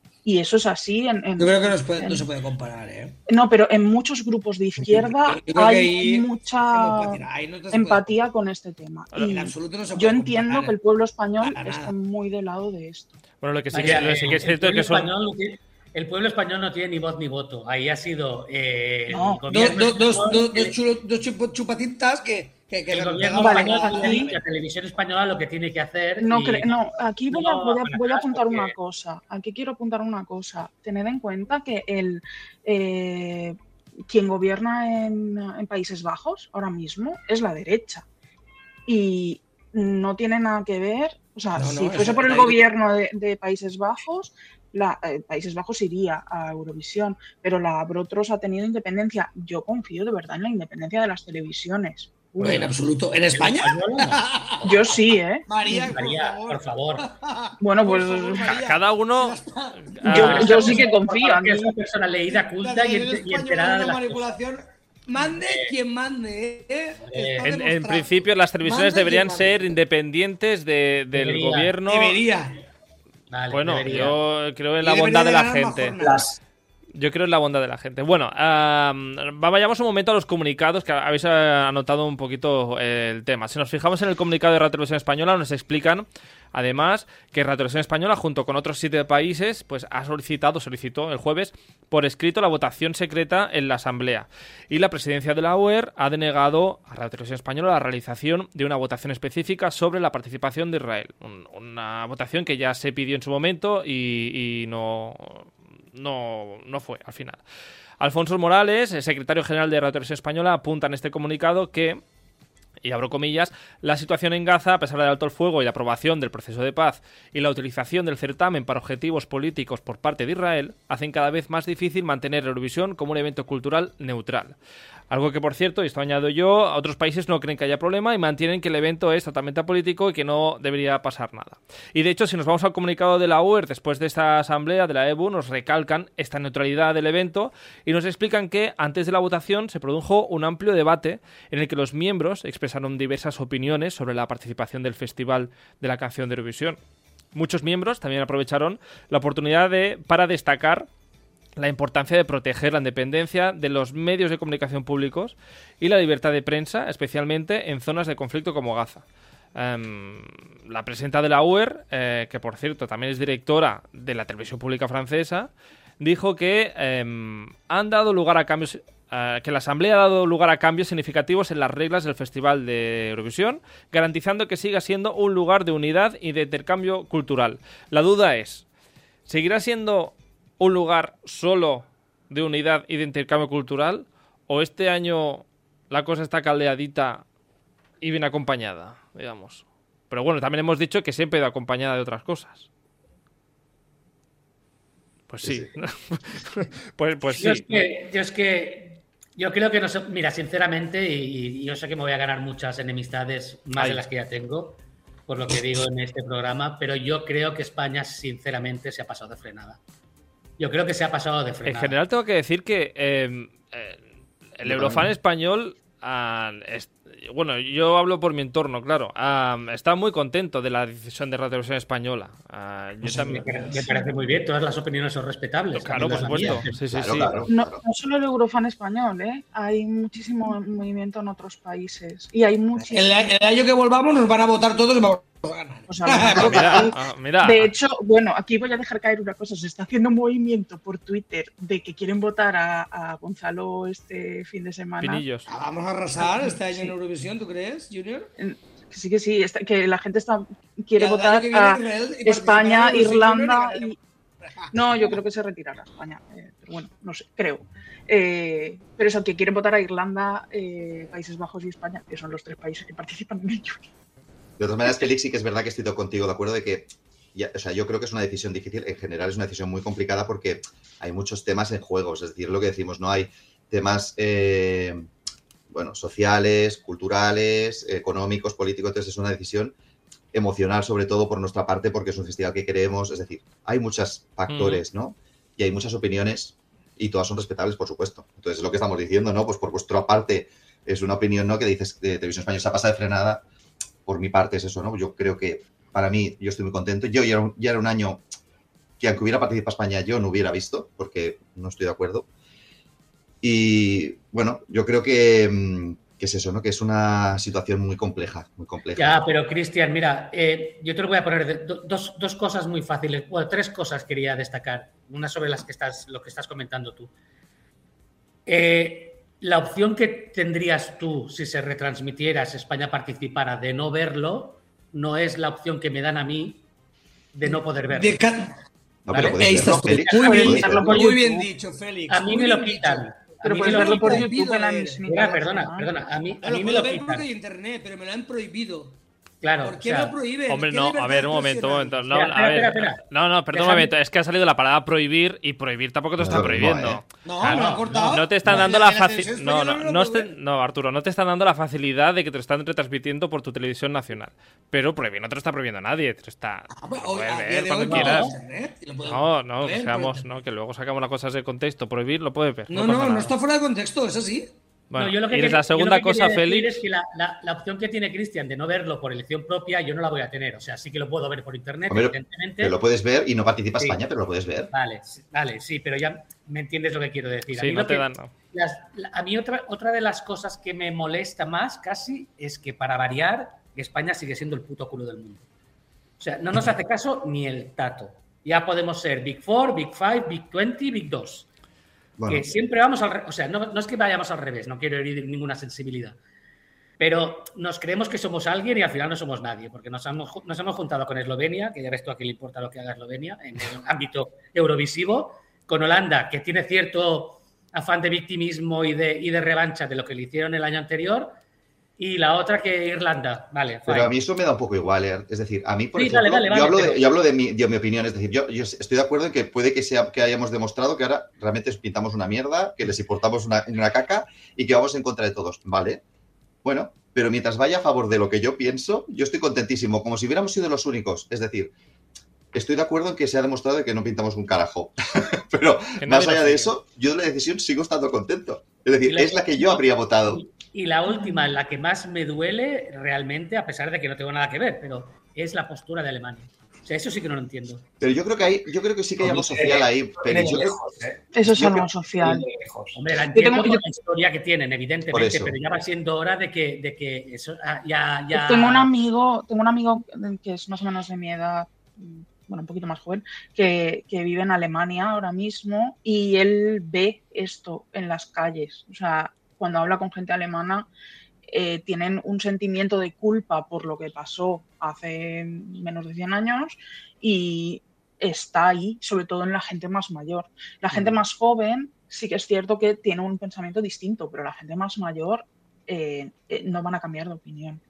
Speaker 5: Y eso es así en... en-
Speaker 3: Yo creo que no se puede,
Speaker 5: en-
Speaker 3: no se puede comparar, ¿eh?
Speaker 5: no, pero en muchos grupos de izquierda
Speaker 3: Yo creo que
Speaker 5: hay
Speaker 3: ahí-
Speaker 5: mucha
Speaker 3: Ahí no te se puede
Speaker 5: empatía con este tema.
Speaker 1: Ahora,
Speaker 5: Y
Speaker 3: En absoluto no se
Speaker 5: yo
Speaker 3: puede
Speaker 5: entiendo
Speaker 3: comparar.
Speaker 5: que el pueblo español
Speaker 3: Para nada.
Speaker 5: esté muy del lado de esto.
Speaker 1: Bueno, lo que sí que,
Speaker 2: María,
Speaker 1: lo que sí que es
Speaker 2: el
Speaker 1: cierto es
Speaker 2: pueblo
Speaker 1: que son...
Speaker 2: español no tiene- el pueblo español no tiene ni voz ni voto. Ahí ha sido eh,
Speaker 5: No.
Speaker 2: el
Speaker 3: Dos,
Speaker 2: gobierno
Speaker 3: dos, dos,
Speaker 2: español,
Speaker 3: dos,
Speaker 2: el-
Speaker 3: dos chulo- dos chup- chupatintas que, que, que
Speaker 2: el
Speaker 3: se
Speaker 2: gobierno
Speaker 3: pegaban
Speaker 5: Vale,
Speaker 2: español
Speaker 3: a-
Speaker 2: y la televisión española lo que tiene que hacer.
Speaker 5: No,
Speaker 2: y-
Speaker 5: cre- no, aquí voy, a,
Speaker 2: No,
Speaker 5: voy, a,
Speaker 2: bueno,
Speaker 5: voy a
Speaker 2: claro,
Speaker 5: apuntar
Speaker 2: porque-
Speaker 5: una cosa. Aquí quiero apuntar una cosa. Tened en cuenta que el eh, quien gobierna en, en Países Bajos ahora mismo es la derecha. Y no tiene nada que ver. O sea,
Speaker 3: No, no,
Speaker 5: si
Speaker 3: eso
Speaker 5: fuese por el
Speaker 3: está ahí.
Speaker 5: gobierno de, de Países Bajos, la, eh, Países Bajos iría a Eurovisión. Pero la Brotros ha tenido independencia. Yo confío de verdad en la independencia de las televisiones.
Speaker 3: No, en absoluto. ¿En España?
Speaker 2: española no.
Speaker 5: Yo sí, ¿eh?
Speaker 3: María, por
Speaker 2: María,
Speaker 3: favor.
Speaker 2: por favor.
Speaker 5: Bueno,
Speaker 3: Por
Speaker 5: pues
Speaker 3: favor,
Speaker 1: ca-
Speaker 3: María.
Speaker 1: cada uno...
Speaker 5: Yo-
Speaker 1: ah,
Speaker 5: yo sí que confío
Speaker 2: Porque
Speaker 5: aquí.
Speaker 2: es una persona leída,
Speaker 3: La
Speaker 2: culta y,
Speaker 3: televisión
Speaker 2: ent- y
Speaker 3: española
Speaker 2: enterada
Speaker 3: es
Speaker 2: de
Speaker 3: una
Speaker 2: las cosas.
Speaker 3: manipulación. Mande quien mande, ¿eh? Está
Speaker 2: En-
Speaker 1: En, en
Speaker 3: demostrado.
Speaker 1: principio las televisiones
Speaker 3: Mande
Speaker 1: deberían
Speaker 3: quien
Speaker 1: ser
Speaker 3: mande.
Speaker 1: independientes de- del
Speaker 2: Debería.
Speaker 1: gobierno.
Speaker 3: Debería.
Speaker 2: Vale,
Speaker 1: Bueno,
Speaker 2: debería.
Speaker 1: yo creo en
Speaker 3: Y
Speaker 1: la
Speaker 3: debería
Speaker 1: bondad de la
Speaker 3: ganar más
Speaker 1: gente.
Speaker 3: jornadas.
Speaker 4: Las,
Speaker 1: Yo creo en la bondad de la gente. Bueno, am, va- vayamos un momento a los comunicados, que habéis eh, anotado un poquito eh, el tema. Si nos fijamos en el comunicado de Radio Televisión Española, nos explican, además, que Radio Televisión Española, junto con otros siete países, pues ha solicitado, solicitó el jueves, por escrito, la votación secreta en la Asamblea. Y la presidencia de la U E R ha denegado a Radio Televisión Española la realización de una votación específica sobre la participación de Israel. Un- una votación que ya se pidió en su momento y, y no... No, no fue al final. Alfonso Morales, el secretario general de Radio Televisión Española, apunta en este comunicado que, y abro comillas, la situación en Gaza, a pesar del alto el fuego y la aprobación del proceso de paz y la utilización del certamen para objetivos políticos por parte de Israel, hacen cada vez más difícil mantener Eurovisión como un evento cultural neutral. Algo que, por cierto, y esto añado yo, a otros países no creen que haya problema y mantienen que el evento es totalmente apolítico y que no debería pasar nada. Y de hecho, si nos vamos al comunicado de la U E R después de esta asamblea de la E B U, nos recalcan esta neutralidad del evento y nos explican que antes de la votación se produjo un amplio debate en el que los miembros expresaron diversas opiniones sobre la participación del Festival de la Canción de Eurovisión. Muchos miembros también aprovecharon la oportunidad de, para destacar la importancia de proteger la independencia de los medios de comunicación públicos y la libertad de prensa, especialmente en zonas de conflicto como Gaza. Um, la presidenta de la U E R, eh, que por cierto también es directora de la televisión pública francesa, dijo que um, han dado lugar a cambios, uh, que la asamblea ha dado lugar a cambios significativos en las reglas del Festival de Eurovisión, garantizando que siga siendo un lugar de unidad y de intercambio cultural. La duda es, ¿seguirá siendo un lugar solo de unidad y de intercambio cultural? ¿O este año la cosa está caldeadita y bien acompañada, digamos? Pero bueno, también hemos dicho que siempre ha ido acompañada de otras cosas. Pues sí. sí, sí. pues, pues sí.
Speaker 2: Yo es, que, yo es que yo creo que no sé, mira, sinceramente, y, y yo sé que me voy a ganar muchas enemistades más Ay. de las que ya tengo, por lo que digo en este programa, pero yo creo que España, sinceramente, se ha pasado de frenada. Yo creo que se ha pasado de frenada.
Speaker 1: En general tengo que decir que eh, eh, el Eurofan español, uh, es, bueno, yo hablo por mi entorno, claro, uh, está muy contento de la decisión de Radio Televisión Española. Uh, yo
Speaker 2: pues
Speaker 1: también...
Speaker 2: me, parece, me parece muy bien, todas las opiniones son respetables.
Speaker 1: Claro, por supuesto. Sí, sí,
Speaker 6: claro,
Speaker 1: sí.
Speaker 6: Claro,
Speaker 5: no,
Speaker 6: claro.
Speaker 5: no solo el Eurofan español, ¿eh? Hay muchísimo movimiento en otros países. Y hay muchísimo...
Speaker 3: El, el año que volvamos nos van a votar todos y vamos a ganar.
Speaker 5: O sea, ah,
Speaker 1: mira, ah, mira.
Speaker 5: De hecho, bueno, aquí voy a dejar caer una cosa. Se está haciendo un movimiento por Twitter de que quieren votar a, a Gonzalo este fin de semana.
Speaker 1: Pinillos.
Speaker 3: Ah, vamos a arrasar este año
Speaker 5: Sí.
Speaker 3: en Eurovisión, ¿tú crees, Junior?
Speaker 5: Sí, que sí, está, que la gente está quiere
Speaker 3: Y al
Speaker 5: votar
Speaker 3: año que viene
Speaker 5: a
Speaker 3: Israel y
Speaker 5: España,
Speaker 3: participar en Eurovisión
Speaker 5: Irlanda
Speaker 3: Junior y
Speaker 5: y... No, yo creo que se retirará España, eh, pero bueno, no sé, creo. Eh, pero eso, que quieren votar a Irlanda, eh, Países Bajos y España, que son los tres países que participan en el Junior.
Speaker 6: De todas maneras, Félix, sí que es verdad que estoy contigo de acuerdo de que, ya, o sea, yo creo que es una decisión difícil, en general es una decisión muy complicada porque hay muchos temas en juego, es decir, lo que decimos, no hay temas, eh, bueno, sociales, culturales, económicos, políticos, entonces es una decisión emocional sobre todo por nuestra parte porque es un festival que queremos, es decir, hay muchos factores, ¿no? Y hay muchas opiniones y todas son respetables, por supuesto. Entonces es lo que estamos diciendo, ¿no? Pues por vuestra parte es una opinión, ¿no? Que dices que Televisión Española se ha pasado de frenada. Por mi parte es eso, ¿no? Yo creo que para mí, yo estoy muy contento. Yo ya era un, ya era un año que aunque hubiera participado España, yo no hubiera visto, porque no estoy de acuerdo. Y bueno, yo creo que, que es eso, ¿no? Que es una situación muy compleja, muy compleja.
Speaker 2: Ya, pero Cristian, mira, eh, yo te lo voy a poner de, do, dos, dos cosas muy fáciles. Bueno, tres cosas quería destacar. Una sobre las que estás, lo que estás comentando tú. Eh, La opción que tendrías tú si se retransmitiera, si España participara, de no verlo, no es la opción que me dan a mí de no poder verlo.
Speaker 3: De ca...
Speaker 6: No,
Speaker 2: ¿Vale?
Speaker 6: pero puedes
Speaker 3: Ahí
Speaker 6: verlo,
Speaker 3: estás tú.
Speaker 6: Félix.
Speaker 3: Muy
Speaker 6: Puedes
Speaker 3: bien,
Speaker 6: verlo.
Speaker 3: muy bien dicho, Félix.
Speaker 2: A mí
Speaker 3: Muy
Speaker 2: me lo
Speaker 3: bien
Speaker 2: quitan.
Speaker 3: dicho.
Speaker 2: A
Speaker 5: Pero
Speaker 2: mí
Speaker 5: puedes
Speaker 2: me lo
Speaker 5: verlo por
Speaker 2: quitan.
Speaker 5: YouTube en la
Speaker 3: Prohibido
Speaker 5: emisión
Speaker 2: Mira, perdona,
Speaker 5: nacional.
Speaker 2: perdona. A mí, a
Speaker 3: No,
Speaker 2: mí
Speaker 3: lo
Speaker 2: me
Speaker 3: puedo
Speaker 2: lo
Speaker 3: ver porque hay
Speaker 2: quitan.
Speaker 3: internet, pero me lo han prohibido.
Speaker 2: Claro,
Speaker 3: ¿Por
Speaker 2: o
Speaker 3: qué
Speaker 2: sea,
Speaker 3: me lo prohíben?
Speaker 1: Hombre,
Speaker 3: ¿Qué
Speaker 1: no,
Speaker 3: libertad
Speaker 1: a ver, un momento, un momento. No,
Speaker 2: Espera,
Speaker 1: a ver,
Speaker 2: espera, espera.
Speaker 1: no, no, perdón un
Speaker 2: Déjame-
Speaker 1: momento. Es que ha salido la palabra prohibir y prohibir tampoco te está
Speaker 6: No,
Speaker 1: prohibiendo.
Speaker 6: no, eh.
Speaker 3: No,
Speaker 1: Claro,
Speaker 3: me lo han cortado.
Speaker 1: No te están
Speaker 3: No,
Speaker 1: dando
Speaker 3: en
Speaker 1: la
Speaker 3: la televisión
Speaker 1: facilidad. No,
Speaker 3: española
Speaker 1: no,
Speaker 3: no
Speaker 1: no,
Speaker 3: lo
Speaker 1: te-
Speaker 3: puedo ver.
Speaker 1: no, Arturo, no te están dando la facilidad de que te lo están retransmitiendo por tu televisión nacional. Pero prohibir no te lo está prohibiendo nadie. Te lo está.
Speaker 3: Ah, pues,
Speaker 1: lo
Speaker 3: hoy-
Speaker 1: puedes
Speaker 3: a día
Speaker 1: ver
Speaker 3: de
Speaker 1: cuando
Speaker 3: hoy puedo ver
Speaker 1: quieras.
Speaker 3: internet y lo puedo
Speaker 1: No, no,
Speaker 3: ver
Speaker 1: que
Speaker 3: por
Speaker 1: seamos,
Speaker 3: internet.
Speaker 1: no, que luego sacamos las cosas de contexto. Prohibir lo puedes ver.
Speaker 3: No,
Speaker 1: pasa
Speaker 3: no, no
Speaker 1: nada.
Speaker 3: está fuera de contexto, es así.
Speaker 1: Bueno,
Speaker 2: No, yo lo que
Speaker 1: y
Speaker 2: quería-
Speaker 1: la
Speaker 2: yo
Speaker 1: segunda
Speaker 2: lo que
Speaker 1: cosa,
Speaker 2: quería decir
Speaker 1: Félix.
Speaker 2: es que la, la- la opción que tiene Cristian de no verlo por elección propia, yo no la voy a tener. O sea, sí que lo puedo ver por internet,
Speaker 6: Hombre,
Speaker 2: evidentemente.
Speaker 6: Pero lo puedes ver y no participa
Speaker 2: Sí.
Speaker 6: España, pero lo puedes ver.
Speaker 2: Vale, sí, vale, sí, pero ya me entiendes lo que quiero decir. A
Speaker 1: Sí,
Speaker 2: mí,
Speaker 1: no
Speaker 2: lo
Speaker 1: te
Speaker 2: que-
Speaker 1: dan. No.
Speaker 2: las- la- a mí otra, otra de las cosas que me molesta más casi es que para variar, España sigue siendo el puto culo del mundo. O sea, no nos hace caso ni el tato. Ya podemos ser Big Four, Big Five, Big veinte, Big dos.
Speaker 6: Bueno,
Speaker 2: Que siempre vamos al revés. O sea, no, no es que vayamos al revés, no quiero herir ninguna sensibilidad. Pero nos creemos que somos alguien y al final no somos nadie, porque nos hemos, ju- nos hemos juntado con Eslovenia, que ya ves tú a qué le importa lo que haga Eslovenia en el ámbito eurovisivo, con Holanda, que tiene cierto afán de victimismo y de, y de revancha de lo que le hicieron el año anterior, Y la otra que Irlanda. Vale.
Speaker 6: Pero
Speaker 2: fine.
Speaker 6: a mí eso me da un poco igual, ¿eh? Es decir, a mí, por
Speaker 2: Sí,
Speaker 6: ejemplo,
Speaker 2: dale, dale,
Speaker 6: yo,
Speaker 2: vale,
Speaker 6: hablo
Speaker 2: pero-
Speaker 6: de, yo hablo de mi, de mi opinión. Es decir, yo, yo estoy de acuerdo en que puede que, sea, que hayamos demostrado que ahora realmente pintamos una mierda, que les importamos una, una caca y que vamos en contra de todos. Vale. Bueno, pero mientras vaya a favor de lo que yo pienso, yo estoy contentísimo, como si hubiéramos sido los únicos. Es decir, estoy de acuerdo en que se ha demostrado que no pintamos un carajo. Pero
Speaker 1: Que
Speaker 6: más
Speaker 1: nadie
Speaker 6: allá
Speaker 1: lo
Speaker 6: de
Speaker 1: sigue.
Speaker 6: eso, yo de la decisión sigo estando contento. Es decir,
Speaker 2: Y la-
Speaker 6: es la que yo habría votado.
Speaker 2: Y la última, la que más me duele realmente, a pesar de que no tengo nada que ver, pero es la postura de Alemania. O sea, eso sí que no lo entiendo.
Speaker 6: Pero yo creo que hay, yo creo que sí que hay algo social ahí.
Speaker 4: Viene
Speaker 6: Penny.
Speaker 4: de
Speaker 6: Yo creo-
Speaker 4: lejos, ¿eh?
Speaker 5: Eso es
Speaker 6: Yo
Speaker 5: algo
Speaker 6: creo-
Speaker 5: social.
Speaker 4: Viene de lejos.
Speaker 2: Hombre, la
Speaker 5: Yo
Speaker 2: entiendo
Speaker 5: tengo-
Speaker 2: por
Speaker 5: yo-
Speaker 2: la historia que tienen,
Speaker 6: Por
Speaker 2: evidentemente,
Speaker 6: eso.
Speaker 2: pero ya va siendo hora de que, de que eso ah, ya, ya...
Speaker 5: Tengo un amigo, tengo un amigo que es más o menos de mi edad, bueno, un poquito más joven, que, que vive en Alemania ahora mismo y él ve esto en las calles. O sea, cuando habla con gente alemana, eh, tienen un sentimiento de culpa por lo que pasó hace menos de cien años y está ahí, sobre todo en la gente más mayor. La gente
Speaker 6: Mm.
Speaker 5: más joven sí que es cierto que tiene un pensamiento distinto, pero la gente más mayor eh, eh, no van a cambiar de opinión.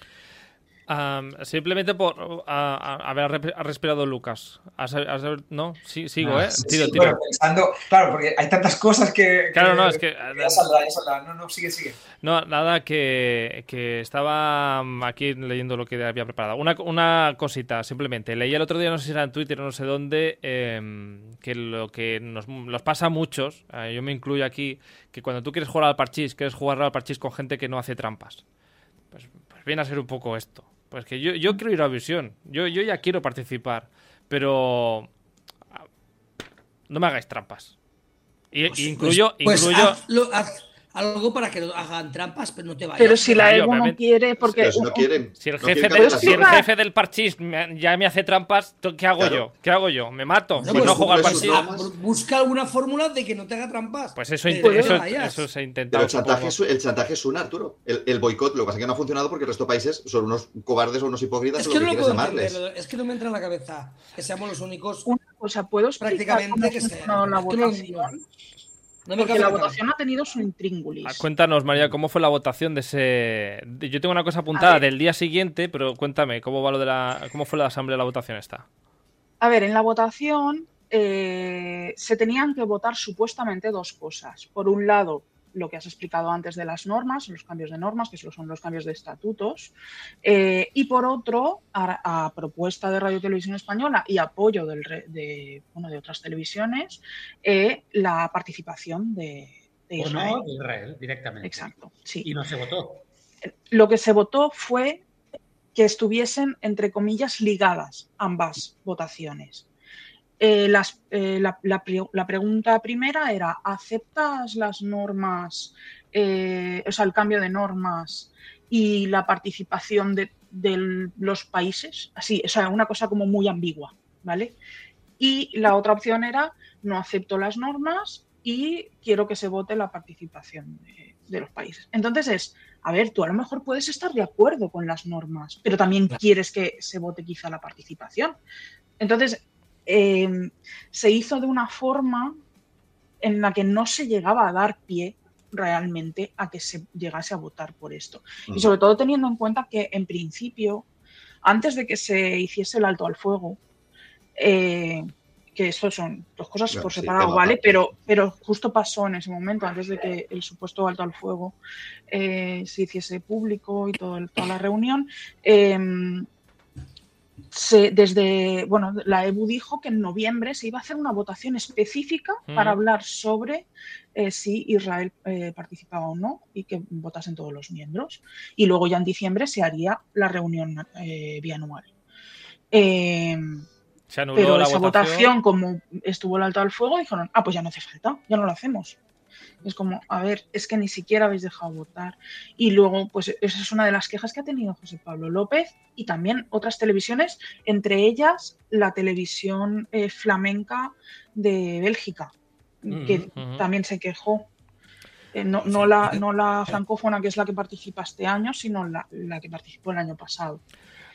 Speaker 1: Um, simplemente por a, a, haber re- ha respirado Lucas. ¿Has, has- no, sí, sigo,
Speaker 4: Ah,
Speaker 1: ¿eh?
Speaker 4: sí,
Speaker 1: Tiro,
Speaker 4: sí,
Speaker 1: tiro.
Speaker 4: bueno, pensando, claro, porque hay tantas cosas que.
Speaker 1: Claro,
Speaker 4: que-
Speaker 1: no, es que-
Speaker 4: Ya saldrá, ya saldrá. No, no, sigue, sigue.
Speaker 1: No, nada, que, que estaba mm, aquí leyendo lo que había preparado. Una, una cosita, simplemente. Leí el otro día, no sé si era en Twitter o no sé dónde, eh, que lo que nos, nos pasa a muchos, eh, yo me incluyo aquí, que cuando tú quieres jugar al parchís, quieres jugar al parchís con gente que no hace trampas. Pues, pues viene a ser un poco esto. Pues que yo, yo quiero ir a Visión, yo, yo ya quiero participar, pero ah, no me hagáis trampas. Y,
Speaker 3: Pues-
Speaker 1: y incluyo,
Speaker 3: pues, pues
Speaker 1: incluyo...
Speaker 3: hazlo- haz algo para que no hagan trampas, pero no te vayas.
Speaker 5: Pero si la
Speaker 1: Claro,
Speaker 5: E B U no
Speaker 1: obviamente.
Speaker 5: quiere, porque
Speaker 6: Pero si no quieren.
Speaker 1: Si el
Speaker 6: no
Speaker 1: jefe,
Speaker 6: quieren
Speaker 1: del-
Speaker 6: cambiar
Speaker 1: si el
Speaker 6: las
Speaker 5: reglas.
Speaker 1: jefe del parchís me- ya me hace trampas, ¿qué hago
Speaker 6: Claro.
Speaker 1: yo? ¿Qué hago yo? ¿Me mato?
Speaker 3: Bueno,
Speaker 1: pues no
Speaker 3: pues,
Speaker 1: juego al
Speaker 6: pues,
Speaker 1: parchís.
Speaker 6: no.
Speaker 3: Ah, bu- busca alguna fórmula de que no te haga trampas.
Speaker 1: Pues eso,
Speaker 3: Pero
Speaker 1: inte-
Speaker 3: no
Speaker 1: eso,
Speaker 3: vayas.
Speaker 1: eso se ha
Speaker 6: Pero
Speaker 1: intentado.
Speaker 6: el chantaje,
Speaker 1: supongo.
Speaker 6: es, el chantaje es una, Arturo. El, el boicot, lo que pasa es que no ha funcionado porque el resto de países son unos cobardes o unos hipócritas
Speaker 3: Es
Speaker 6: o
Speaker 3: que
Speaker 6: lo
Speaker 3: no
Speaker 6: que
Speaker 3: lo
Speaker 6: quieras
Speaker 3: puedo
Speaker 6: llamarles.
Speaker 3: entender, es que no me entra en la cabeza que seamos los únicos
Speaker 5: una cosa, ¿puedo explicar
Speaker 3: prácticamente
Speaker 5: cómo
Speaker 3: que
Speaker 5: funcionó
Speaker 3: sean.
Speaker 5: la
Speaker 3: Es que no-
Speaker 5: votación?
Speaker 3: no me
Speaker 5: Porque
Speaker 3: cabe
Speaker 5: la
Speaker 3: en cabeza.
Speaker 5: votación ha tenido su intríngulis.
Speaker 1: Ah, Cuéntanos, María, ¿cómo fue la votación de ese...? de- Yo tengo una cosa apuntada
Speaker 5: ver.
Speaker 1: del día siguiente, pero cuéntame, ¿cómo va lo de la... ¿Cómo fue la asamblea de la votación esta?
Speaker 5: A ver, en la votación eh, se tenían que votar supuestamente dos cosas. Por un lado, lo que has explicado antes de las normas, los cambios de normas, que son los cambios de estatutos, eh, y por otro, a, a propuesta de Radio Televisión Española y apoyo del re- de, bueno, de otras televisiones, eh, la participación de, de
Speaker 2: O
Speaker 5: Israel.
Speaker 2: no, de Israel, directamente.
Speaker 5: Exacto, sí.
Speaker 2: Y no se votó.
Speaker 5: Lo que se votó fue que estuviesen, entre comillas, ligadas ambas votaciones. Eh, las, eh, la, la pre- la pregunta primera era, ¿aceptas las normas, eh, o sea, el cambio de normas y la participación de, de los países? Así, o sea, una cosa como muy ambigua, ¿vale? Y la otra opción era, no acepto las normas y quiero que se vote la participación de, de los países. Entonces es, a ver, tú a lo mejor puedes estar de acuerdo con las normas, pero también quieres que se vote quizá la participación. Entonces, eh, se hizo de una forma en la que no se llegaba a dar pie realmente a que se llegase a votar por esto.
Speaker 6: Mm.
Speaker 5: Y sobre todo teniendo en cuenta que, en principio, antes de que se hiciese el alto al fuego, eh, que eso son dos cosas
Speaker 6: Claro,
Speaker 5: por
Speaker 6: sí,
Speaker 5: separado,
Speaker 6: tema
Speaker 5: ¿vale?
Speaker 6: aparte.
Speaker 5: Pero, pero justo pasó en ese momento, antes de que el supuesto alto al fuego eh, se hiciese público y todo el- toda la reunión. eh, se- desde, bueno, la E B U dijo que en noviembre se iba a hacer una votación específica
Speaker 1: Mm.
Speaker 5: para hablar sobre eh, si Israel eh, participaba o no y que votasen todos los miembros. Y luego ya en diciembre se haría la reunión eh, bianual. Eh,
Speaker 1: Se anuló
Speaker 5: pero
Speaker 1: la
Speaker 5: esa
Speaker 1: votación.
Speaker 5: votación, como estuvo el alto al fuego, dijeron, ah, pues ya no hace falta, ya no lo hacemos. Es como, a ver, es que ni siquiera habéis dejado votar. Y luego, pues esa es una de las quejas que ha tenido José Pablo López y también otras televisiones, entre ellas la televisión eh, flamenca de Bélgica,
Speaker 1: Mm,
Speaker 5: que
Speaker 1: ujú.
Speaker 5: también se quejó. Eh, no, no, la, no la francófona, que es la que participa este año, sino la, la que participó el año pasado.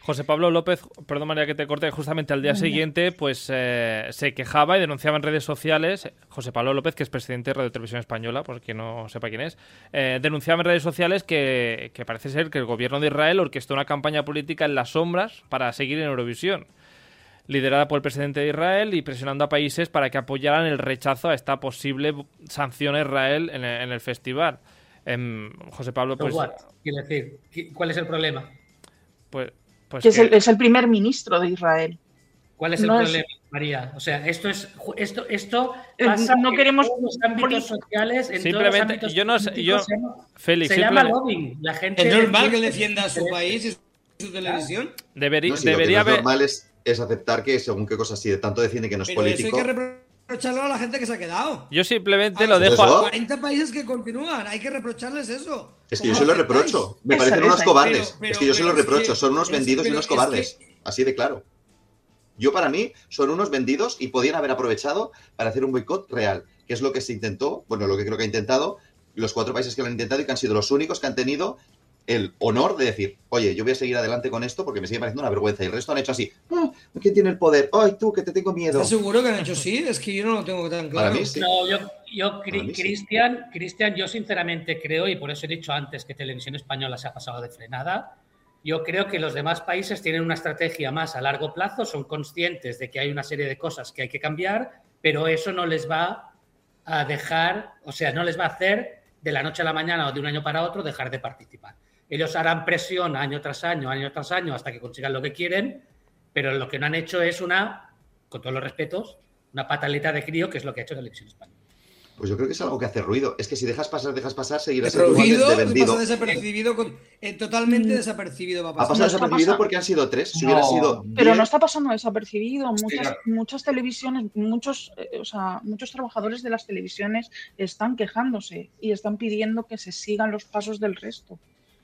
Speaker 1: José Pablo López, perdón María que te corte, justamente al día siguiente pues eh, se quejaba y denunciaba en redes sociales, José Pablo López, que es presidente de Radio Televisión Española, por quien no sepa quién es, eh, denunciaba en redes sociales que, que parece ser que el gobierno de Israel orquestó una campaña política en las sombras para seguir en Eurovisión, liderada por el presidente de Israel y presionando a países para que apoyaran el rechazo a esta posible sanción a Israel en el, en el festival. Eh, José Pablo, pues...
Speaker 2: Quiero decir, ¿cuál es el problema?
Speaker 1: Pues... Pues
Speaker 5: que
Speaker 1: que...
Speaker 5: es, el, es el primer ministro de Israel.
Speaker 2: ¿Cuál es el
Speaker 5: no
Speaker 2: problema,
Speaker 5: es...
Speaker 2: María? O sea, esto es esto esto pasa
Speaker 5: no queremos
Speaker 2: en todos los ámbitos sociales, en
Speaker 1: simplemente
Speaker 2: todos los ámbitos
Speaker 1: yo no sé, yo
Speaker 2: se llama,
Speaker 1: Félix,
Speaker 2: se llama lobbying. La gente
Speaker 3: es normal que defienda a su país y su televisión.
Speaker 1: Debería,
Speaker 6: no, si
Speaker 1: debería
Speaker 6: lo que no
Speaker 1: haber...
Speaker 6: es normal es, es aceptar que según qué cosas, si de tanto defiende que no es
Speaker 3: Pero
Speaker 6: político.
Speaker 3: Eso hay que reprocharlo a la gente que se ha quedado.
Speaker 1: Yo simplemente
Speaker 3: a
Speaker 1: lo dejo
Speaker 6: ¿eso?
Speaker 1: a...
Speaker 3: cuarenta países que continúan, hay que reprocharles eso.
Speaker 6: Es que yo se lo reprocho. Me
Speaker 5: Eso,
Speaker 6: parecen
Speaker 5: eso.
Speaker 6: unos cobardes.
Speaker 3: Pero, pero,
Speaker 6: es que yo se lo
Speaker 3: pero es
Speaker 6: reprocho.
Speaker 3: que-
Speaker 6: Son unos
Speaker 3: es-
Speaker 6: vendidos y
Speaker 3: pero
Speaker 6: unos
Speaker 3: es
Speaker 6: cobardes.
Speaker 3: que-
Speaker 6: Así de claro. Yo, para mí, son unos vendidos y podían haber aprovechado para hacer un boicot real, que es lo que se intentó, bueno, lo que creo que ha intentado los cuatro países que lo han intentado y que han sido los únicos que han tenido el honor de decir, oye, yo voy a seguir adelante con esto porque me sigue pareciendo una vergüenza. Y el resto han hecho así, ah, ¿quién tiene el poder? Ay, tú, que te tengo miedo.
Speaker 3: ¿Estás seguro que han hecho sí? Es que yo no lo tengo tan claro.
Speaker 6: Para mí sí.
Speaker 2: No, yo, yo
Speaker 6: Para mí sí.
Speaker 2: Cristian, Cristian, yo sinceramente creo, y por eso he dicho antes que Televisión Española se ha pasado de frenada, yo creo que los demás países tienen una estrategia más a largo plazo, son conscientes de que hay una serie de cosas que hay que cambiar, pero eso no les va a dejar, o sea, no les va a hacer de la noche a la mañana o de un año para otro dejar de participar. Ellos harán presión año tras año, año tras año, hasta que consigan lo que quieren, pero lo que no han hecho es una, con todos los respetos, una pataleta de crío, que es lo que ha hecho Televisión Española.
Speaker 6: Pues yo creo que es algo que hace ruido. Es que si dejas pasar, dejas pasar, seguirás
Speaker 3: Pero
Speaker 6: igual de,
Speaker 3: ruido
Speaker 6: de
Speaker 3: pasa
Speaker 6: vendido.
Speaker 3: desapercibido, con- eh, totalmente
Speaker 5: Mm.
Speaker 3: desapercibido va a
Speaker 6: Ha
Speaker 3: pasar.
Speaker 6: pasado
Speaker 5: No está
Speaker 6: desapercibido
Speaker 5: pasando.
Speaker 6: porque han sido tres. Si
Speaker 4: No.
Speaker 6: hubiera sido
Speaker 5: Pero
Speaker 6: diez,
Speaker 5: no está pasando desapercibido.
Speaker 4: Sí,
Speaker 5: Muchas,
Speaker 4: claro.
Speaker 5: muchas televisiones, muchos, eh, o sea, muchos trabajadores de las televisiones están quejándose y están pidiendo que se sigan los pasos del resto.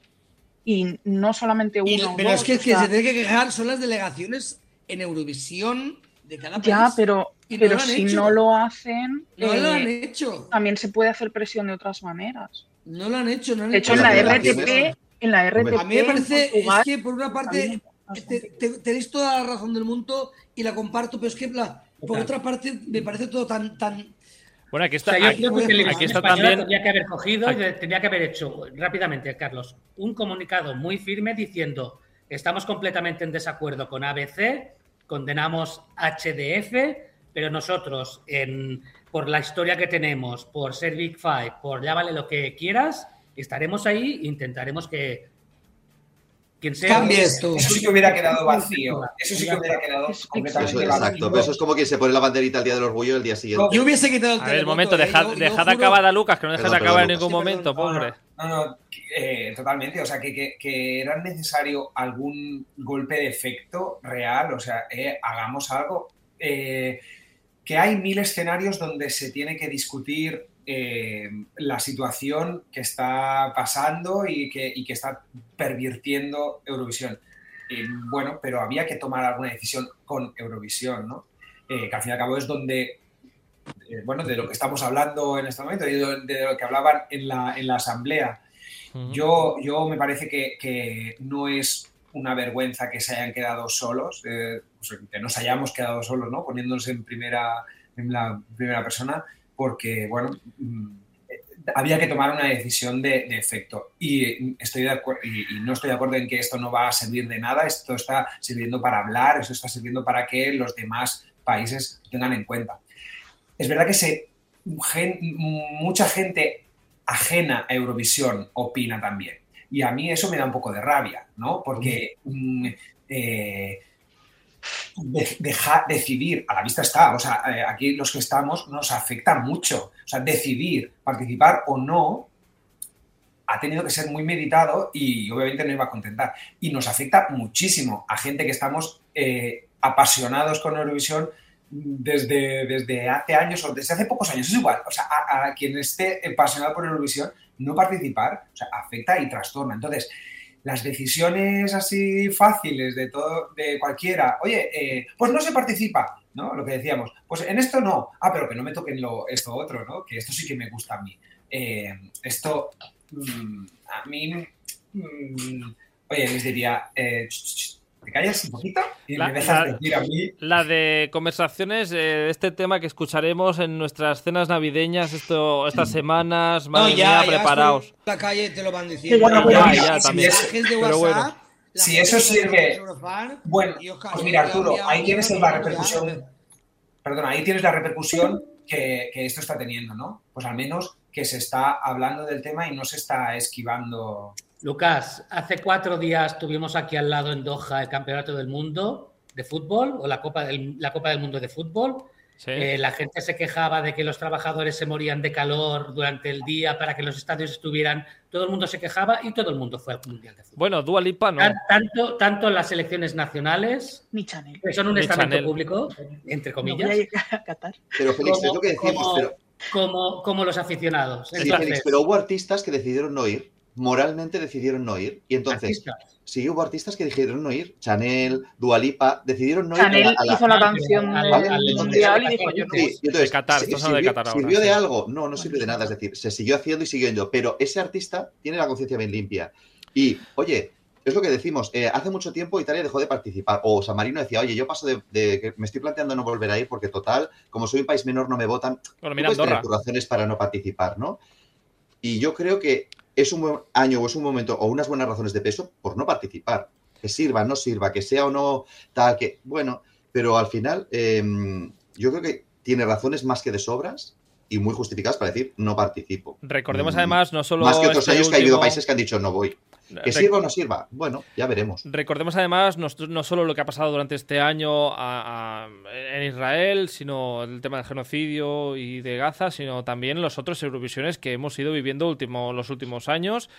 Speaker 5: Y no solamente uno.
Speaker 3: Y-
Speaker 5: o
Speaker 3: pero
Speaker 5: dos,
Speaker 3: es que,
Speaker 5: o
Speaker 3: que
Speaker 5: sea,
Speaker 3: se tiene que quejar son las delegaciones en Eurovisión de cada país.
Speaker 5: ya, pero,
Speaker 3: Y no
Speaker 5: pero
Speaker 3: lo han
Speaker 5: si
Speaker 3: hecho.
Speaker 5: no lo hacen,
Speaker 3: No
Speaker 5: eh,
Speaker 3: lo han hecho.
Speaker 5: también se puede hacer presión de otras maneras.
Speaker 3: No lo han hecho. No han
Speaker 5: De hecho, en
Speaker 3: hecho
Speaker 5: la
Speaker 6: Las
Speaker 5: R T P,
Speaker 6: delegaciones-
Speaker 5: en la R T P,
Speaker 3: A mí me parece,
Speaker 5: en Portugal,
Speaker 3: es que por una parte
Speaker 5: también
Speaker 3: te-
Speaker 5: bastante.
Speaker 3: te- tenéis toda la razón del mundo y la comparto, pero es que la- por
Speaker 2: Total.
Speaker 3: otra parte me parece todo tan, tan,
Speaker 1: Bueno, aquí
Speaker 2: O
Speaker 1: está,
Speaker 2: sea, yo
Speaker 1: aquí,
Speaker 2: creo que Televisión
Speaker 1: aquí está
Speaker 2: Española
Speaker 1: también...
Speaker 2: tendría que haber cogido y
Speaker 1: aquí-
Speaker 2: de- tendría que haber hecho rápidamente, Carlos, un comunicado muy firme diciendo estamos completamente en desacuerdo con A B C, condenamos H D F, pero nosotros, en, por la historia que tenemos, por ser Big Five, por llámale lo que quieras, estaremos ahí e intentaremos que quien sea...
Speaker 3: Cambie esto.
Speaker 4: Eso sí que hubiera quedado vacío. Eso sí que hubiera quedado
Speaker 5: Es-
Speaker 4: completamente
Speaker 6: Eso,
Speaker 4: vacío.
Speaker 6: exacto. Pero eso es como quien se pone la banderita el día del orgullo el día siguiente.
Speaker 3: Yo hubiese quitado el
Speaker 1: A ver,
Speaker 3: televoto,
Speaker 1: momento,
Speaker 3: ¿eh?
Speaker 1: dejad,
Speaker 3: Yo- yo
Speaker 1: dejad
Speaker 3: juro-
Speaker 1: acabar a Lucas, que no dejas
Speaker 6: Perdón,
Speaker 1: acabar en
Speaker 6: perdón,
Speaker 1: ningún
Speaker 3: Lucas. Sí,
Speaker 1: momento,
Speaker 3: perdón.
Speaker 1: pobre.
Speaker 4: No, no, eh, totalmente. O sea, que, que, que era necesario algún golpe de efecto real. O sea, eh, hagamos algo. Eh, que hay mil escenarios donde se tiene que discutir eh, la situación que está pasando y que, y que está pervirtiendo Eurovisión. Eh, bueno, pero había que tomar alguna decisión con Eurovisión, ¿no? Eh, que al fin y al cabo es donde, eh, bueno, de lo que estamos hablando en este momento y de, de lo que hablaban en la, en la asamblea.
Speaker 1: Ujú.
Speaker 4: Yo, yo me parece que, que no es una vergüenza que se hayan quedado solos, eh, pues que nos hayamos quedado solos, ¿no? Poniéndonos en primera, en la primera persona, porque, bueno, mm, eh, había que tomar una decisión de, de efecto. Y, estoy de acuer- y, y no estoy de acuerdo en que esto no va a servir de nada, esto está sirviendo para hablar, esto está sirviendo para que los demás países lo tengan en cuenta. Es verdad que se, gen- mucha gente ajena a Eurovisión opina también. Y a mí eso me da un poco de rabia, ¿no? Porque mm, eh, de- deja- decidir, a la vista está, o sea, eh, aquí los que estamos nos afecta mucho. O sea, decidir participar o no ha tenido que ser muy meditado y obviamente no iba a contentar. Y nos afecta muchísimo a gente que estamos eh, apasionados con Eurovisión desde, desde hace años o desde hace pocos años. Es igual, o sea, a, a quien esté apasionado por Eurovisión, no participar, o sea, afecta y trastorna. Entonces, las decisiones así fáciles de todo, de cualquiera, oye, eh, pues no se participa, ¿no? Lo que decíamos, pues en esto no, ah, pero que no me toquen lo, esto otro, ¿no? Que esto sí que me gusta a mí. Eh, esto, mmm, a mí, mmm, oye, les diría, eh, ch, ch, ch, te callas un poquito y
Speaker 1: La,
Speaker 4: me dejas
Speaker 1: la,
Speaker 4: decir a mí.
Speaker 1: La de conversaciones, eh, este tema que escucharemos en nuestras cenas navideñas esto, estas semanas, madre
Speaker 3: no, ya,
Speaker 1: mía,
Speaker 3: ya
Speaker 1: preparaos.
Speaker 3: En la calle te lo van diciendo.
Speaker 4: Bueno, pero
Speaker 1: ya,
Speaker 4: mira,
Speaker 1: ya,
Speaker 4: si
Speaker 1: también.
Speaker 4: es-
Speaker 3: Mensajes de
Speaker 1: Pero
Speaker 3: WhatsApp.
Speaker 1: bueno.
Speaker 3: la
Speaker 4: Si
Speaker 3: gente
Speaker 4: eso
Speaker 3: que
Speaker 4: sirve-
Speaker 3: es Eurofan,
Speaker 4: Bueno,
Speaker 3: y Oscar,
Speaker 4: pues
Speaker 3: yo
Speaker 4: mira,
Speaker 3: te
Speaker 4: Arturo,
Speaker 3: enviaba
Speaker 4: ahí
Speaker 3: un
Speaker 4: tienes
Speaker 3: email
Speaker 4: la
Speaker 3: ya,
Speaker 4: repercusión. Perdona, ahí tienes la repercusión que, que esto está teniendo, ¿no? Pues al menos que se está hablando del tema y no se está esquivando.
Speaker 2: Lucas, hace cuatro días tuvimos aquí al lado en Doha el Campeonato del Mundo de Fútbol o la Copa del, la Copa del Mundo de Fútbol.
Speaker 1: Sí.
Speaker 2: Eh, la gente se quejaba de que los trabajadores se morían de calor durante el día para que los estadios estuvieran. Todo el mundo se quejaba y todo el mundo fue al Mundial de Fútbol.
Speaker 1: Bueno, Dua Lipa no.
Speaker 2: Tan- Tanto, tanto las selecciones nacionales,
Speaker 5: Ni Chanel.
Speaker 2: que son un
Speaker 1: Ni
Speaker 2: estamento
Speaker 1: Chanel.
Speaker 2: público, entre
Speaker 5: No voy
Speaker 2: comillas,
Speaker 5: a llegar a Qatar.
Speaker 6: Pero Félix, es lo que decimos,
Speaker 2: como,
Speaker 6: pero,
Speaker 2: como, como los aficionados.
Speaker 6: sí,
Speaker 2: Entonces,
Speaker 6: Félix, pero hubo artistas que decidieron no ir, moralmente decidieron no ir, y entonces,
Speaker 2: artistas.
Speaker 6: sí hubo artistas que decidieron no ir, Chanel, Dua Lipa, decidieron no ir
Speaker 5: Chanel
Speaker 6: a la- a la-
Speaker 5: hizo la
Speaker 2: Ah,
Speaker 5: canción
Speaker 2: pero-
Speaker 5: del
Speaker 2: vale,
Speaker 6: entonces-
Speaker 5: Mundial y dijo yo no.
Speaker 6: Sí, y entonces,
Speaker 1: De Qatar,
Speaker 6: sí,
Speaker 1: estamos hablando de
Speaker 6: sirvió,
Speaker 1: Qatar ahora,
Speaker 6: ¿sirvió
Speaker 1: sí.
Speaker 6: de algo? No, no sirvió de nada. Es decir, se siguió haciendo y siguió yendo. Pero ese artista tiene la conciencia bien limpia. Y, oye, es lo que decimos. eh, hace mucho tiempo Italia dejó de participar. O San Marino decía, oye, yo paso de, de que me estoy planteando no volver a ir porque, total, como soy un país menor, no me votan.
Speaker 1: Bueno,
Speaker 6: Tú
Speaker 1: mira
Speaker 6: puedes tener
Speaker 1: Andorra.
Speaker 6: tus razones para no participar, ¿no? Y yo creo que es un buen año o es un momento o unas buenas razones de peso por no participar. Que sirva, no sirva, que sea o no tal, que... Bueno, pero al final eh, yo creo que tiene razones más que de sobras y muy justificadas para decir no participo.
Speaker 1: Recordemos
Speaker 6: Mm,
Speaker 1: además, no solo.
Speaker 6: Más que otros
Speaker 1: este
Speaker 6: años que ha habido
Speaker 1: último-
Speaker 6: países que han dicho no voy. Que
Speaker 1: Rec-
Speaker 6: sirva o no sirva, bueno, ya veremos.
Speaker 1: Recordemos además no, no solo lo que ha pasado durante este año a- a- en Israel, sino el tema del genocidio y de Gaza, sino también los otros Eurovisiones que hemos ido viviendo último, los últimos años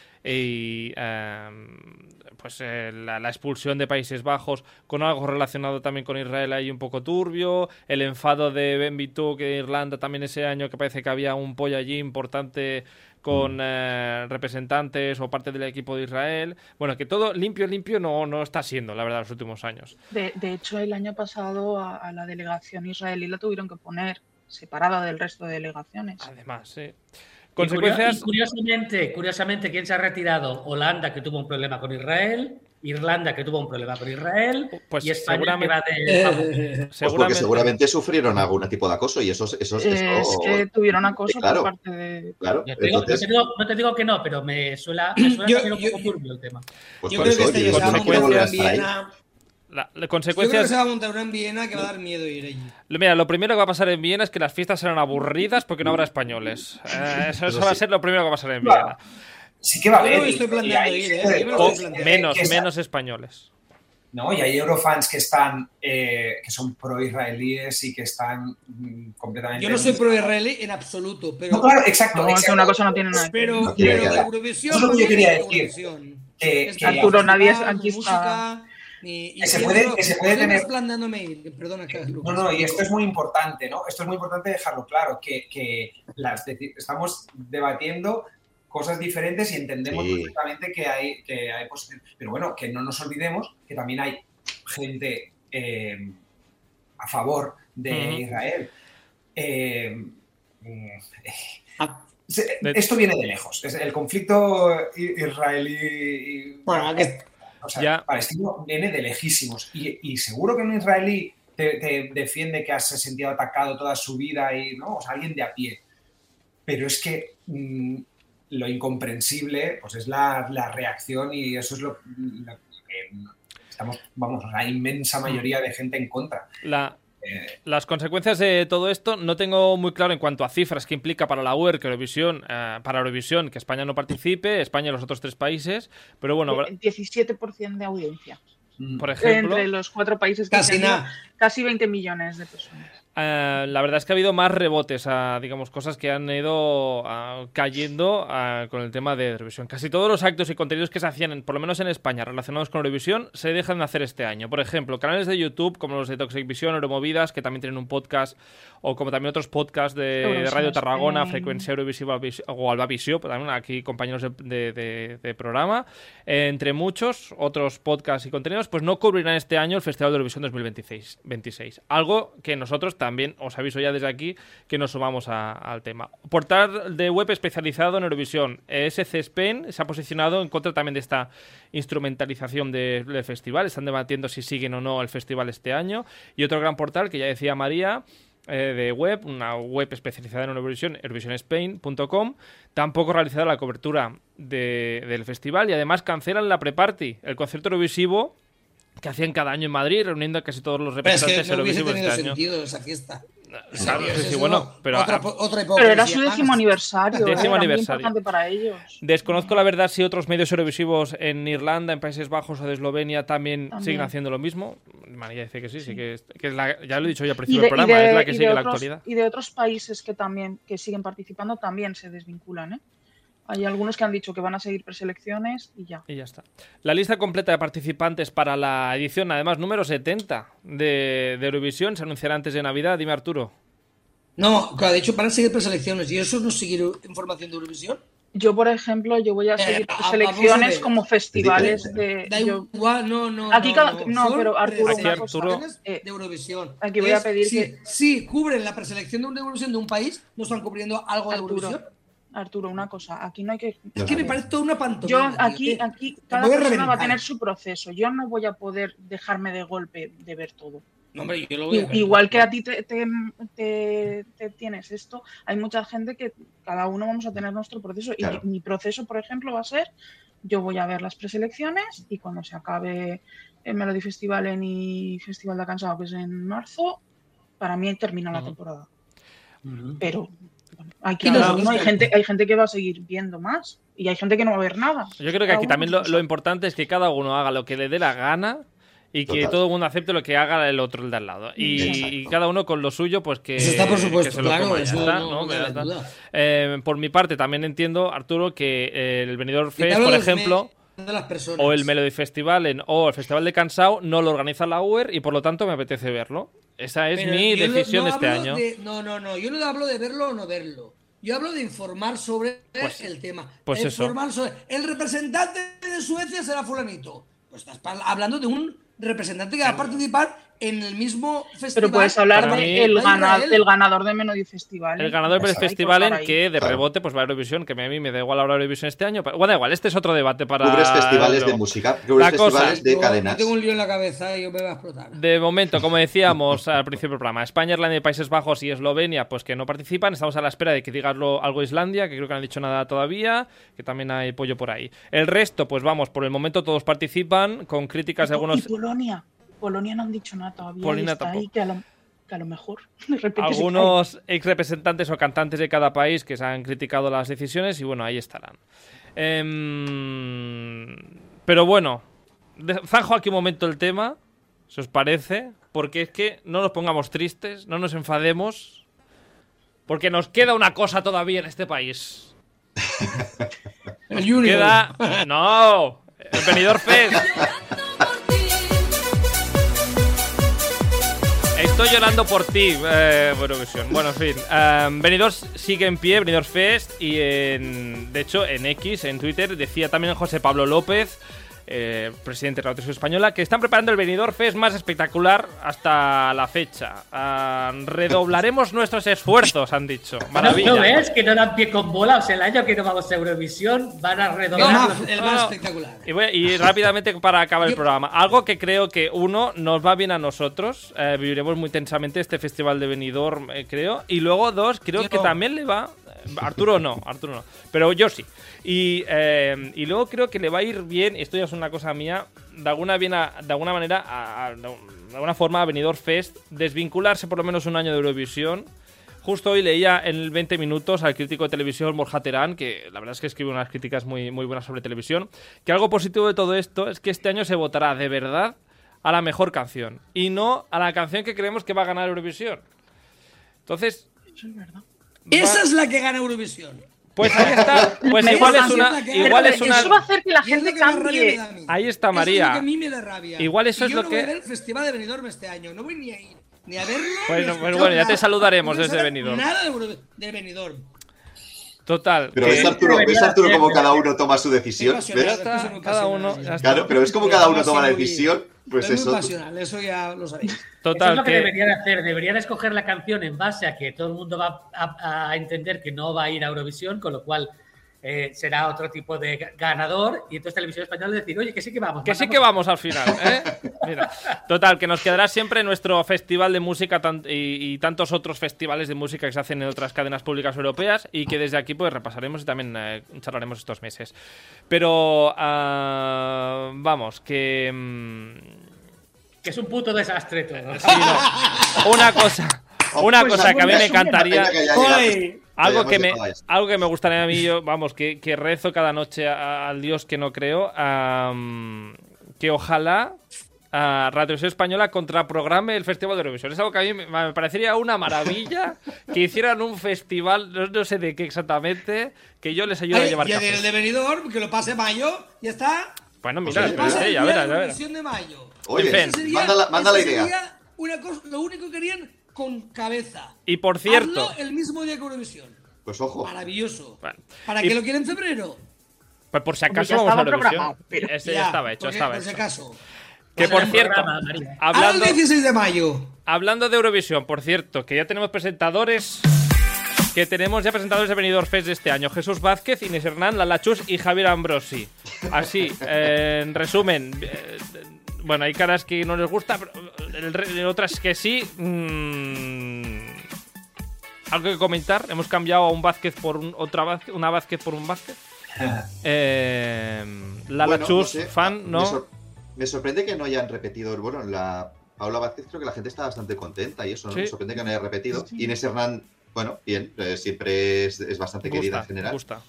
Speaker 1: y eh, pues eh, la, la expulsión de Países Bajos con algo relacionado también con Israel ahí un poco turbio, el enfado de Ben Bitou que Irlanda también ese año que parece que había un pollo allí importante con eh, representantes o parte del equipo de Israel. Bueno, que todo limpio, limpio no, no está siendo, la verdad, los últimos años.
Speaker 5: De, de hecho, el año pasado a, a la delegación israelí la tuvieron que poner separada del resto de delegaciones.
Speaker 1: Además, sí.
Speaker 2: Y
Speaker 1: Consecuencias...
Speaker 2: curio- y curiosamente, curiosamente, ¿quién se ha retirado? Holanda, que tuvo un problema con Israel, Irlanda, que tuvo un problema con Israel,
Speaker 1: Pues
Speaker 2: y España, que
Speaker 1: seguramente-
Speaker 2: va de... vamos.
Speaker 6: Pues porque seguramente sufrieron algún tipo de acoso y eso, eso, eso,
Speaker 5: Eh, es que tuvieron acoso
Speaker 6: claro.
Speaker 5: por parte de...
Speaker 6: claro.
Speaker 2: Yo te digo-
Speaker 6: Entonces,
Speaker 2: no, te digo, no te digo que no, pero me suena, me suena
Speaker 3: Yo-
Speaker 2: también un
Speaker 3: yo-
Speaker 2: poco turbio el tema.
Speaker 6: pues
Speaker 3: Yo
Speaker 6: por
Speaker 3: creo
Speaker 6: eso,
Speaker 3: que este
Speaker 6: digo,
Speaker 3: año se
Speaker 6: yo
Speaker 3: va a
Speaker 6: no quiero
Speaker 3: montar
Speaker 6: volver a
Speaker 3: una en
Speaker 6: estar ahí.
Speaker 3: Viena.
Speaker 1: La, la
Speaker 3: Yo creo que
Speaker 1: consecuencias...
Speaker 3: se va a montar una en Viena que va a dar miedo ir allí.
Speaker 1: Mira, lo primero que va a pasar en Viena es que las fiestas serán aburridas porque no habrá españoles. Eh, eso, eso va a ser lo primero que va a pasar en Viena.
Speaker 4: Sí que va a
Speaker 3: Yo
Speaker 4: haber.
Speaker 3: me lo estoy
Speaker 4: y-
Speaker 3: planteando
Speaker 4: y hay
Speaker 3: ir, ¿eh?
Speaker 4: gente de
Speaker 3: Yo me lo
Speaker 4: todo,
Speaker 3: estoy planteando.
Speaker 1: Menos,
Speaker 4: que esa-
Speaker 1: menos españoles.
Speaker 4: No, y hay eurofans que están, eh, que son pro-israelíes y que están mm, completamente...
Speaker 3: Yo no soy pro-israelí en absoluto, pero...
Speaker 4: No, claro, exacto.
Speaker 5: No, es que
Speaker 4: exacto.
Speaker 5: una cosa no tiene nada que ver.
Speaker 3: Pero,
Speaker 6: No tiene
Speaker 3: pero
Speaker 6: que
Speaker 3: de
Speaker 6: ver.
Speaker 3: Eurovisión...
Speaker 4: Eso es lo que yo
Speaker 3: ¿por qué
Speaker 4: quería
Speaker 3: de
Speaker 4: decir.
Speaker 3: Eurovisión?
Speaker 4: Que-
Speaker 3: Es
Speaker 4: que-
Speaker 3: para
Speaker 5: Arturo, nadie
Speaker 3: disfrutar,
Speaker 5: aquí
Speaker 3: ni
Speaker 5: está-
Speaker 3: música, ni- y
Speaker 4: Que se
Speaker 3: y
Speaker 4: puede-
Speaker 3: eso-
Speaker 4: que se puede
Speaker 3: ¿por qué me
Speaker 4: tener-
Speaker 3: estás planteándome ir? Perdona, Carlos.
Speaker 4: No, no, y esto es muy importante, ¿no? Esto es muy importante dejarlo claro, que, que las deci- estamos debatiendo cosas diferentes y entendemos
Speaker 6: Sí.
Speaker 4: perfectamente que hay, que hay posiciones. Pero bueno, que no nos olvidemos que también hay gente eh, a favor de
Speaker 1: Ujú.
Speaker 4: Israel. Eh, mm,
Speaker 3: Ah,
Speaker 4: se-
Speaker 1: De-
Speaker 4: esto viene de lejos. Es el conflicto i- israelí y
Speaker 3: Bueno, que-
Speaker 4: o sea,
Speaker 1: Ya.
Speaker 4: palestino viene de lejísimos. Y, y seguro que un israelí te, te defiende que has sentido atacado toda su vida y no, o sea, alguien de a pie. Pero es que mm, lo incomprensible pues es la, la reacción y eso es lo, lo que estamos, vamos, la inmensa mayoría de gente en contra.
Speaker 1: La,
Speaker 4: Eh,
Speaker 1: Las consecuencias de todo esto no tengo muy claro en cuanto a cifras que implica para la U E R que Eurovisión, eh, para Eurovisión que España no participe, España y los otros tres países, pero bueno,
Speaker 5: El diecisiete por ciento de audiencia.
Speaker 1: por ejemplo,
Speaker 5: Entre los cuatro países que
Speaker 3: Casi
Speaker 5: se han ido,
Speaker 3: nada.
Speaker 5: casi veinte millones de personas.
Speaker 1: eh, la verdad es que ha habido más rebotes, a, digamos, cosas que han ido ah, cayendo ah, con el tema de Eurovisión. Casi todos los actos y contenidos que se hacían, en- por lo menos en España, relacionados con Eurovisión, se dejan de hacer este año. Por ejemplo, canales de YouTube como los de Toxic Vision, Euromovidas, que también tienen un podcast, o como también otros podcasts de, de
Speaker 5: Eurovisión
Speaker 1: Radio Tarragona,
Speaker 5: Spain.
Speaker 1: Frecuencia Eurovisiva Vis- o Albavisio, también aquí compañeros de, de- de- de programa, eh, entre muchos otros podcasts y contenidos, pues no cubrirán este año el Festival de Eurovisión dos mil veintiséis. veintiséis. Algo que nosotros también os aviso ya desde aquí que nos sumamos a, al tema. Portal de web especializado en Eurovisión. S C Spain se ha posicionado en contra también de esta instrumentalización de, del festival. Están debatiendo si siguen o no el festival este año. Y otro gran portal que ya decía María, eh, de web, una web especializada en Eurovisión, eurovisión spain punto com, tampoco realizará la cobertura de, del festival y además cancelan la pre-party, el concierto eurovisivo que hacían cada año en Madrid, reuniendo a casi todos los representantes
Speaker 3: pero es que no
Speaker 1: eurovisivos
Speaker 3: hubiese tenido
Speaker 1: este año.
Speaker 3: sentido esa fiesta.
Speaker 1: Claro, sí, sí,
Speaker 3: Eso
Speaker 1: bueno,
Speaker 3: no,
Speaker 1: pero,
Speaker 3: otra,
Speaker 1: a,
Speaker 3: otra
Speaker 5: pero era su décimo aniversario.
Speaker 1: Décimo
Speaker 5: era
Speaker 1: aniversario.
Speaker 5: Muy importante para ellos.
Speaker 1: Desconozco la verdad si otros medios eurovisivos en Irlanda, en Países Bajos o de Eslovenia también,
Speaker 5: También.
Speaker 1: siguen haciendo lo mismo. María dice que sí, sí, sí que, es, que es la, ya lo he dicho yo al
Speaker 5: Y
Speaker 1: principio
Speaker 5: de,
Speaker 1: del programa,
Speaker 5: y de-
Speaker 1: es la que
Speaker 5: y de
Speaker 1: sigue la
Speaker 5: otros-
Speaker 1: actualidad.
Speaker 5: Y de otros países que también que siguen participando también se desvinculan, ¿eh? Hay algunos que han dicho que van a seguir preselecciones y ya.
Speaker 1: Y ya está. La lista completa de participantes para la edición, además, número setenta de, de Eurovisión, se anunciará antes de Navidad. Dime, Arturo.
Speaker 3: No, claro, de hecho, para seguir preselecciones. ¿Y eso no es seguir información de Eurovisión?
Speaker 5: Yo, por ejemplo, yo voy a seguir
Speaker 3: Eh, a-
Speaker 5: preselecciones
Speaker 3: vamos a ver.
Speaker 5: como festivales de...
Speaker 3: Da
Speaker 5: yo-
Speaker 3: igual, no, no.
Speaker 5: Aquí
Speaker 3: no,
Speaker 5: cada-
Speaker 3: no,
Speaker 5: no,
Speaker 3: Son
Speaker 5: pero Arturo,
Speaker 1: una cosa-
Speaker 3: preselecciones
Speaker 5: eh,
Speaker 3: de Eurovisión.
Speaker 5: aquí voy a
Speaker 3: Es-
Speaker 5: pedir
Speaker 3: sí,
Speaker 5: que-
Speaker 3: sí, cubren la preselección de una Eurovisión de un país, no están cubriendo algo de
Speaker 5: Arturo,
Speaker 3: Eurovisión.
Speaker 5: Arturo, una cosa, aquí no hay que...
Speaker 3: Es que me parece toda una
Speaker 5: Yo
Speaker 3: pantomima. tío,
Speaker 5: aquí,
Speaker 3: que-
Speaker 5: aquí
Speaker 3: te
Speaker 5: cada
Speaker 3: puedes
Speaker 5: persona va a
Speaker 3: reventar.
Speaker 5: tener su proceso. Yo no voy a poder dejarme de golpe de ver todo.
Speaker 3: No, hombre, yo lo voy a
Speaker 5: I-
Speaker 3: ver.
Speaker 5: Igual que a ti te, te- te- te tienes esto, hay mucha gente que cada uno vamos a tener nuestro proceso.
Speaker 6: Claro.
Speaker 5: Y mi proceso, por ejemplo, va a ser, yo voy a ver las preselecciones y cuando se acabe el Melody Festival en y Festival de Cansado, que es en marzo, para mí termina la
Speaker 1: Ujú.
Speaker 5: temporada.
Speaker 3: Ujú.
Speaker 5: Pero bueno, hay, que
Speaker 3: Y
Speaker 5: cada
Speaker 3: nosotros
Speaker 5: uno, hay,
Speaker 3: que-
Speaker 5: gente, hay gente que va a seguir viendo más y hay gente que no va a ver nada.
Speaker 1: Yo creo que
Speaker 5: Cada
Speaker 1: aquí
Speaker 5: uno
Speaker 1: también
Speaker 5: con
Speaker 1: lo,
Speaker 5: su
Speaker 1: lo
Speaker 5: cosa.
Speaker 1: importante es que cada uno haga lo que le dé la gana y que
Speaker 6: Total.
Speaker 1: todo el mundo acepte lo que haga el otro, el de al lado. Y,
Speaker 6: Exacto.
Speaker 1: y cada uno con lo suyo, pues que,
Speaker 3: Eso está por
Speaker 1: que
Speaker 3: supuesto,
Speaker 1: se lo
Speaker 3: claro,
Speaker 1: coma, ya
Speaker 3: eso
Speaker 1: está,
Speaker 3: no,
Speaker 1: ¿no?
Speaker 3: no
Speaker 1: Ya
Speaker 3: cabe
Speaker 1: está.
Speaker 3: duda.
Speaker 1: Eh, por mi parte, también entiendo, Arturo, que eh, el Benidorm
Speaker 3: Y te
Speaker 1: Fest,
Speaker 3: hablo
Speaker 1: por
Speaker 3: de los
Speaker 1: ejemplo,
Speaker 3: me- de las personas.
Speaker 1: o el Melody Festival en, o el Festival de Cansao no lo organiza la U E R y por lo tanto me apetece verlo. Esa es
Speaker 3: Pero
Speaker 1: mi
Speaker 3: yo no-
Speaker 1: decisión
Speaker 3: no
Speaker 1: de este
Speaker 3: hablo
Speaker 1: año.
Speaker 3: de- no, no, no. Yo no hablo de verlo o no verlo. Yo hablo de informar sobre
Speaker 1: Pues-
Speaker 3: el tema.
Speaker 1: pues
Speaker 3: De
Speaker 1: eso.
Speaker 3: informar sobre. El representante de Suecia será fulanito. Pues estás pa- hablando de un representante que va a participar en el mismo festival.
Speaker 5: Pero puedes hablar
Speaker 1: Para
Speaker 5: de
Speaker 1: mí-
Speaker 5: el,
Speaker 3: Va a
Speaker 5: gana-
Speaker 3: Israel.
Speaker 5: el ganador de Melody Festival. ¿eh?
Speaker 1: El ganador del
Speaker 5: Hay que
Speaker 1: festival en
Speaker 5: cortar ahí.
Speaker 1: que de
Speaker 6: Claro.
Speaker 1: rebote pues va a Eurovisión, que a mí me da igual ahora Eurovisión este año. Pero, bueno, da igual, este es otro debate para...
Speaker 6: Cubres festivales de
Speaker 1: luego.
Speaker 6: música, cubres
Speaker 1: La cosa-
Speaker 6: festivales de
Speaker 3: Yo-
Speaker 6: cadenas.
Speaker 3: Yo tengo un lío en la cabeza y yo me voy a explotar.
Speaker 1: De momento, como decíamos al principio del programa, España, Irlanda y Países Bajos y Eslovenia, pues que no participan. Estamos a la espera de que diga algo, algo Islandia, que creo que no han dicho nada todavía, que también hay pollo por ahí. El resto, pues vamos, por el momento todos participan, con críticas de
Speaker 5: Y
Speaker 1: algunos...
Speaker 5: Polonia. Polonia no han dicho nada todavía.
Speaker 1: Polonia
Speaker 5: y está
Speaker 1: tampoco.
Speaker 5: ahí que a lo, que a lo mejor de repente se
Speaker 1: Algunos ex representantes o cantantes de cada país que se han criticado las decisiones y bueno, ahí estarán. Em, pero bueno, de- zanjo aquí un momento el tema, si os parece, porque es que no nos pongamos tristes, no nos enfademos, porque nos queda una cosa todavía en este país.
Speaker 3: El Junior.
Speaker 1: Queda... ¡No! El Benidorm Fest. Estoy llorando por ti, eh, Eurovisión. Bueno, en fin. Um, Benidorm sigue en pie, Benidorm Fest. Y en, de hecho, en X, en Twitter, decía también José Pablo López, eh, presidente de la Televisión Española, que están preparando el Benidorm Fest más espectacular hasta la fecha. Uh, redoblaremos nuestros esfuerzos, han dicho. Maravilla.
Speaker 2: ¿No ves que no dan pie con bola? O sea, el año que no vamos a Eurovisión van a
Speaker 3: El
Speaker 2: redoblar.
Speaker 3: más,
Speaker 2: los-
Speaker 3: el
Speaker 1: No,
Speaker 3: más
Speaker 1: no.
Speaker 3: espectacular.
Speaker 1: Y, voy- y rápidamente para acabar el
Speaker 3: Yo-
Speaker 1: programa. Algo que creo que, uno, nos va bien a nosotros. eh, viviremos muy tensamente este festival de Benidorm, eh, creo. Y luego, dos, creo
Speaker 3: Yo
Speaker 1: que
Speaker 3: no.
Speaker 1: también le va... eh, Arturo no, Arturo no. Pero yo sí. Y, eh, y luego creo que le va a ir bien, y esto ya es una cosa mía, de alguna, bien a- de alguna manera, a- a- de alguna forma, a Benidorm Fest, desvincularse por lo menos un año de Eurovisión. Justo hoy leía en el veinte minutos al crítico de televisión Borja Terán, que la verdad es que escribe unas críticas muy, muy buenas sobre televisión, que algo positivo de todo esto es que este año se votará de verdad a la mejor canción y no a la canción que creemos que va a ganar Eurovisión. Entonces,
Speaker 5: Eso es verdad.
Speaker 3: Esa es la que gana Eurovisión.
Speaker 1: pues ahí está. Pues
Speaker 3: Me
Speaker 1: igual es
Speaker 3: encanta
Speaker 1: una...
Speaker 3: que-
Speaker 1: Igual es una...
Speaker 5: Eso va a hacer que la
Speaker 3: Y es lo
Speaker 5: gente
Speaker 3: que más rabia me
Speaker 5: cambie.
Speaker 3: da a mí.
Speaker 1: Ahí está,
Speaker 3: Eso
Speaker 1: María.
Speaker 3: es lo que a mí me da rabia.
Speaker 1: Igual eso
Speaker 3: Y
Speaker 1: es
Speaker 3: yo
Speaker 1: lo
Speaker 3: no voy a
Speaker 1: que-
Speaker 3: ver el Festival de Benidorm este año. No voy ni a ir, ni a verlo.
Speaker 1: Bueno,
Speaker 3: ni a
Speaker 1: bueno,
Speaker 3: escuchar
Speaker 1: bueno, ya te
Speaker 3: nada.
Speaker 1: saludaremos
Speaker 3: No quiero
Speaker 1: desde
Speaker 3: saber
Speaker 1: Benidorm.
Speaker 3: Nada de, Euro- de Benidorm.
Speaker 1: Entonces, Total.
Speaker 6: Pero
Speaker 1: que-
Speaker 6: ves, Arturo, ¿ves Arturo como cada uno toma su decisión?
Speaker 3: Es
Speaker 1: Ya
Speaker 6: ¿Ves?
Speaker 3: pasional.
Speaker 1: está,
Speaker 3: Es muy
Speaker 1: cada uno.
Speaker 3: pasional,
Speaker 1: Ya
Speaker 3: sí.
Speaker 1: está.
Speaker 6: Claro, pero ves como cada uno
Speaker 3: Es
Speaker 6: toma la
Speaker 3: muy-
Speaker 6: decisión. Pues
Speaker 3: es muy
Speaker 6: eso.
Speaker 3: pasional, eso ya lo sabéis.
Speaker 2: Eso
Speaker 1: Total,
Speaker 2: es lo que,
Speaker 1: que-
Speaker 2: debería de hacer. Debería de escoger la canción en base a que todo el mundo va a, a entender que no va a ir a Eurovisión, con lo cual eh, será otro tipo de ga- ganador. Y entonces Televisión Española decir, oye, que sí que vamos.
Speaker 1: Que sí
Speaker 2: mandamos-
Speaker 1: que vamos al final, ¿eh? Mira. Total, que nos quedará siempre nuestro festival de música tan- y, y tantos otros festivales de música que se hacen en otras cadenas públicas europeas y que desde aquí pues repasaremos y también eh, charlaremos estos meses. Pero ah, vamos, que... mm,
Speaker 2: Que es un puto desastre todo.
Speaker 1: sí, no. Una cosa, una
Speaker 6: Pues
Speaker 1: cosa que a mí me
Speaker 6: asume-
Speaker 1: encantaría...
Speaker 6: Venga, que ya llega.
Speaker 3: ¡Ole!
Speaker 1: Algo
Speaker 6: Ya
Speaker 1: que,
Speaker 6: hemos
Speaker 1: me,
Speaker 6: llegado a esto.
Speaker 1: algo que me gustaría a mí, yo, vamos, que, que rezo cada noche a- al Dios que no creo, am, que ojalá a Radio Televisión Española contraprograme el Festival de Eurovisión. Es algo que a mí me, me parecería una maravilla que hicieran un festival, no, no sé de qué exactamente, que yo les ayude a
Speaker 3: Ay,
Speaker 1: llevar
Speaker 3: y el
Speaker 1: café.
Speaker 3: de Benidorm, que lo pase mayo, ya está.
Speaker 1: Bueno,
Speaker 6: Pues
Speaker 1: mira,
Speaker 6: oye,
Speaker 1: pero
Speaker 3: Pasa
Speaker 1: sí,
Speaker 3: el
Speaker 1: ya
Speaker 3: día
Speaker 1: verás,
Speaker 3: de
Speaker 1: ya verás.
Speaker 3: Eurovisión de mayo.
Speaker 6: Oye,
Speaker 1: En fin.
Speaker 3: Ese sería-
Speaker 6: manda la, manda la
Speaker 3: ese
Speaker 6: idea.
Speaker 3: sería una cosa, lo único que querían con cabeza.
Speaker 1: Y por cierto,
Speaker 3: Hazlo el mismo día que Eurovisión.
Speaker 6: Pues ojo.
Speaker 3: Maravilloso.
Speaker 1: Bueno,
Speaker 3: ¿Para
Speaker 1: y-
Speaker 3: qué lo quieren en febrero?
Speaker 1: pues por si
Speaker 5: Hombre,
Speaker 1: acaso
Speaker 5: ya
Speaker 1: vamos a
Speaker 5: estaba
Speaker 1: Eurovisión.
Speaker 5: programado, pero-
Speaker 1: Ese ya, estaba hecho,
Speaker 3: porque,
Speaker 1: estaba
Speaker 3: por si
Speaker 1: hecho.
Speaker 3: acaso.
Speaker 1: Que
Speaker 2: Pasa
Speaker 1: por
Speaker 2: el
Speaker 1: cierto,
Speaker 2: programa, María.
Speaker 3: Ahora
Speaker 1: hablando...
Speaker 3: el dieciséis de mayo.
Speaker 1: Hablando de Eurovisión, por cierto, que ya tenemos presentadores. Que tenemos ya presentadores de Benidorm Fest de este año: Jesús Vázquez, Inés Hernán, Lala Chus y Javier Ambrosi. Así, eh, en resumen, eh, bueno, hay caras que no les gusta, pero el re- el otras que sí. Mm, algo que comentar. Hemos cambiado a un Vázquez por un, otra Vázquez, una Vázquez por un Vázquez. Eh, Lala
Speaker 6: Bueno,
Speaker 1: Chus,
Speaker 6: no sé,
Speaker 1: fan,
Speaker 6: Me,
Speaker 1: ¿no?
Speaker 6: sor- me sorprende que no hayan repetido. Bueno, la Paula Vázquez creo que la gente está bastante contenta y eso, ¿no?
Speaker 1: Sí.
Speaker 6: Me sorprende que no haya repetido. Inés Hernán, bueno, bien, eh, siempre es, es bastante querida en
Speaker 1: Gusta,
Speaker 6: general.
Speaker 1: gusta.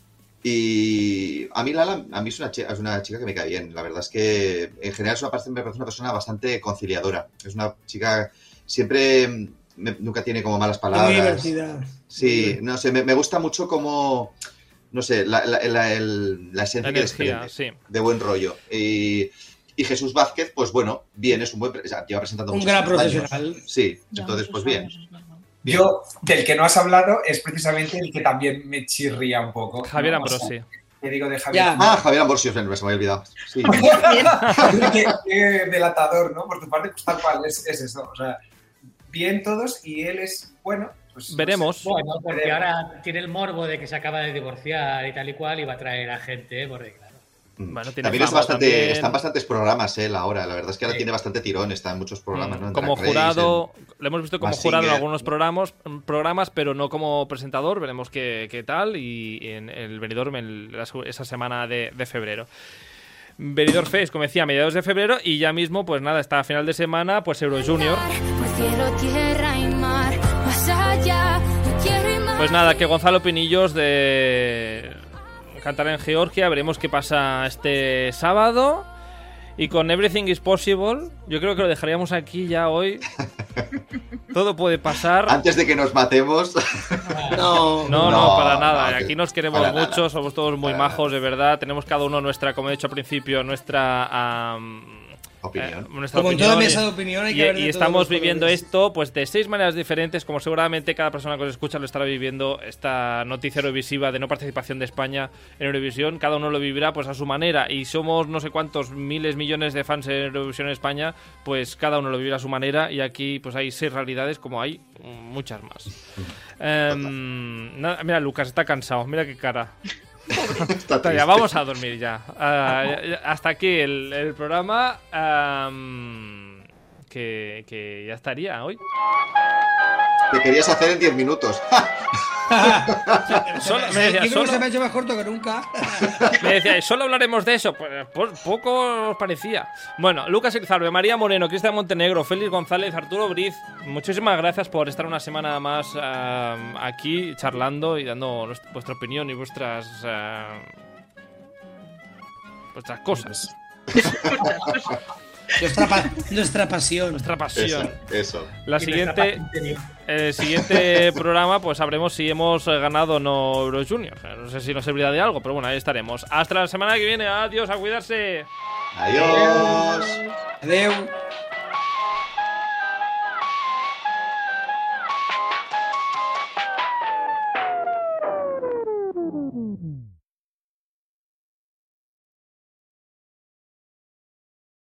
Speaker 6: Y a mí Lala, a mí es una, chica, es una chica que me cae bien. La verdad es que en general es una, parte- me parece una persona bastante conciliadora. Es una chica siempre me- nunca tiene como malas
Speaker 3: Muy
Speaker 6: palabras.
Speaker 3: divertida.
Speaker 6: Sí, no sé, me, me gusta mucho como, no sé, la, la, la, el- la esencia
Speaker 1: La
Speaker 6: que
Speaker 1: energía,
Speaker 6: desprende,
Speaker 1: sí.
Speaker 6: de buen rollo. Y, y Jesús Vázquez, pues bueno, bien, es un buen, pre- o sea, lleva presentando
Speaker 3: Un
Speaker 6: muchos
Speaker 3: gran
Speaker 6: años.
Speaker 3: profesional.
Speaker 6: Sí,
Speaker 5: Ya
Speaker 6: entonces
Speaker 5: muchos
Speaker 6: pues bien.
Speaker 5: años, es verdad.
Speaker 6: bien.
Speaker 4: Yo, del que no has hablado, es precisamente el que también me chirría un poco.
Speaker 1: Javier
Speaker 4: ¿no? O sea,
Speaker 1: Ambrosi.
Speaker 4: ¿qué digo de Javier?
Speaker 3: Ya.
Speaker 6: Ah, Javier Ambrosio, se me había olvidado. Sí.
Speaker 4: qué, qué delatador, ¿no? Por tu parte, pues tal cual, es, es eso. O sea, bien todos y él es, bueno, pues... no
Speaker 1: Veremos.
Speaker 4: sé.
Speaker 2: Bueno, porque
Speaker 4: Veremos.
Speaker 2: ahora tiene el morbo de que se acaba de divorciar y tal y cual y va a traer a gente, porque claro.
Speaker 1: Bueno, tiene
Speaker 6: También, es
Speaker 1: fama,
Speaker 6: bastante,
Speaker 1: también.
Speaker 6: está en bastantes programas él ahora. La verdad es que ahora
Speaker 2: Sí.
Speaker 6: tiene bastante tirón, está en muchos programas, ¿no? En
Speaker 1: Como
Speaker 6: Drag Race,
Speaker 1: jurado, lo hemos visto como
Speaker 6: Mask
Speaker 1: jurado en
Speaker 6: Singer.
Speaker 1: algunos programas, programas, pero no como presentador. Veremos qué, qué tal y en el Benidorm en la- esa semana de, de febrero. Benidorm Fest, como decía, a mediados de febrero y ya mismo, pues nada, está a final de semana, pues Euro Junior.
Speaker 7: Por cielo, tierra y mar, más allá, yo quiero ir más.
Speaker 1: Pues nada, que Gonzalo Pinillos de cantará en Georgia, veremos qué pasa este sábado. Y con Everything is Possible, yo creo que lo dejaríamos aquí ya hoy. Todo puede pasar.
Speaker 6: Antes de que nos matemos.
Speaker 3: No,
Speaker 1: No, no,
Speaker 6: No,
Speaker 1: para nada.
Speaker 6: no,
Speaker 1: Aquí
Speaker 6: que-
Speaker 1: nos queremos
Speaker 6: para nada.
Speaker 1: mucho, somos todos muy
Speaker 6: Para
Speaker 1: majos, de verdad. Tenemos cada uno nuestra, como he dicho al principio, nuestra am,
Speaker 6: Opinión.
Speaker 1: eh, nuestra
Speaker 3: Como en toda
Speaker 1: opinión.
Speaker 3: mesa de opinión hay que
Speaker 1: Y,
Speaker 3: haber
Speaker 1: y
Speaker 3: de todos
Speaker 1: estamos
Speaker 3: los
Speaker 1: viviendo
Speaker 3: colores.
Speaker 1: esto pues de seis maneras diferentes, como seguramente cada persona que os escucha lo estará viviendo, esta noticia eurovisiva de no participación de España en Eurovisión. Cada uno lo vivirá pues a su manera y somos no sé cuántos miles, millones de fans en Eurovisión en España, pues cada uno lo vivirá a su manera y aquí pues hay seis realidades como hay mm, muchas más. Em, nada, mira, Lucas está cansado, mira qué cara.
Speaker 6: Está
Speaker 1: Ya,
Speaker 6: triste.
Speaker 1: vamos a dormir ya. Ah, ya- ya- hasta aquí el, el programa. am, que, que ya estaría hoy.
Speaker 6: Que querías hacer en diez minutos.
Speaker 1: Solo-
Speaker 3: Yo
Speaker 1: me decía,
Speaker 3: creo que
Speaker 1: solo-
Speaker 3: se me ha hecho más corto que nunca.
Speaker 1: Me decía, solo hablaremos de eso. Pues, pues, poco os parecía. Bueno, Lucas Irizarbe, María Moreno, Cristian Montenegro, Félix González, Arturo Briz. Muchísimas gracias por estar una semana más am, aquí charlando y dando nuestra- vuestra opinión y vuestras. am, vuestras cosas.
Speaker 3: nuestra, pa- nuestra pasión.
Speaker 1: Nuestra
Speaker 6: Eso,
Speaker 1: pasión.
Speaker 6: eso.
Speaker 1: La
Speaker 2: Y
Speaker 1: siguiente.
Speaker 2: nuestra interior.
Speaker 1: El siguiente programa, pues sabremos si hemos eh, ganado o no Euro Junior. No sé si nos servirá de algo, pero bueno, ahí estaremos. Hasta la semana que viene. Adiós, a cuidarse.
Speaker 6: Adiós.
Speaker 3: Adeu.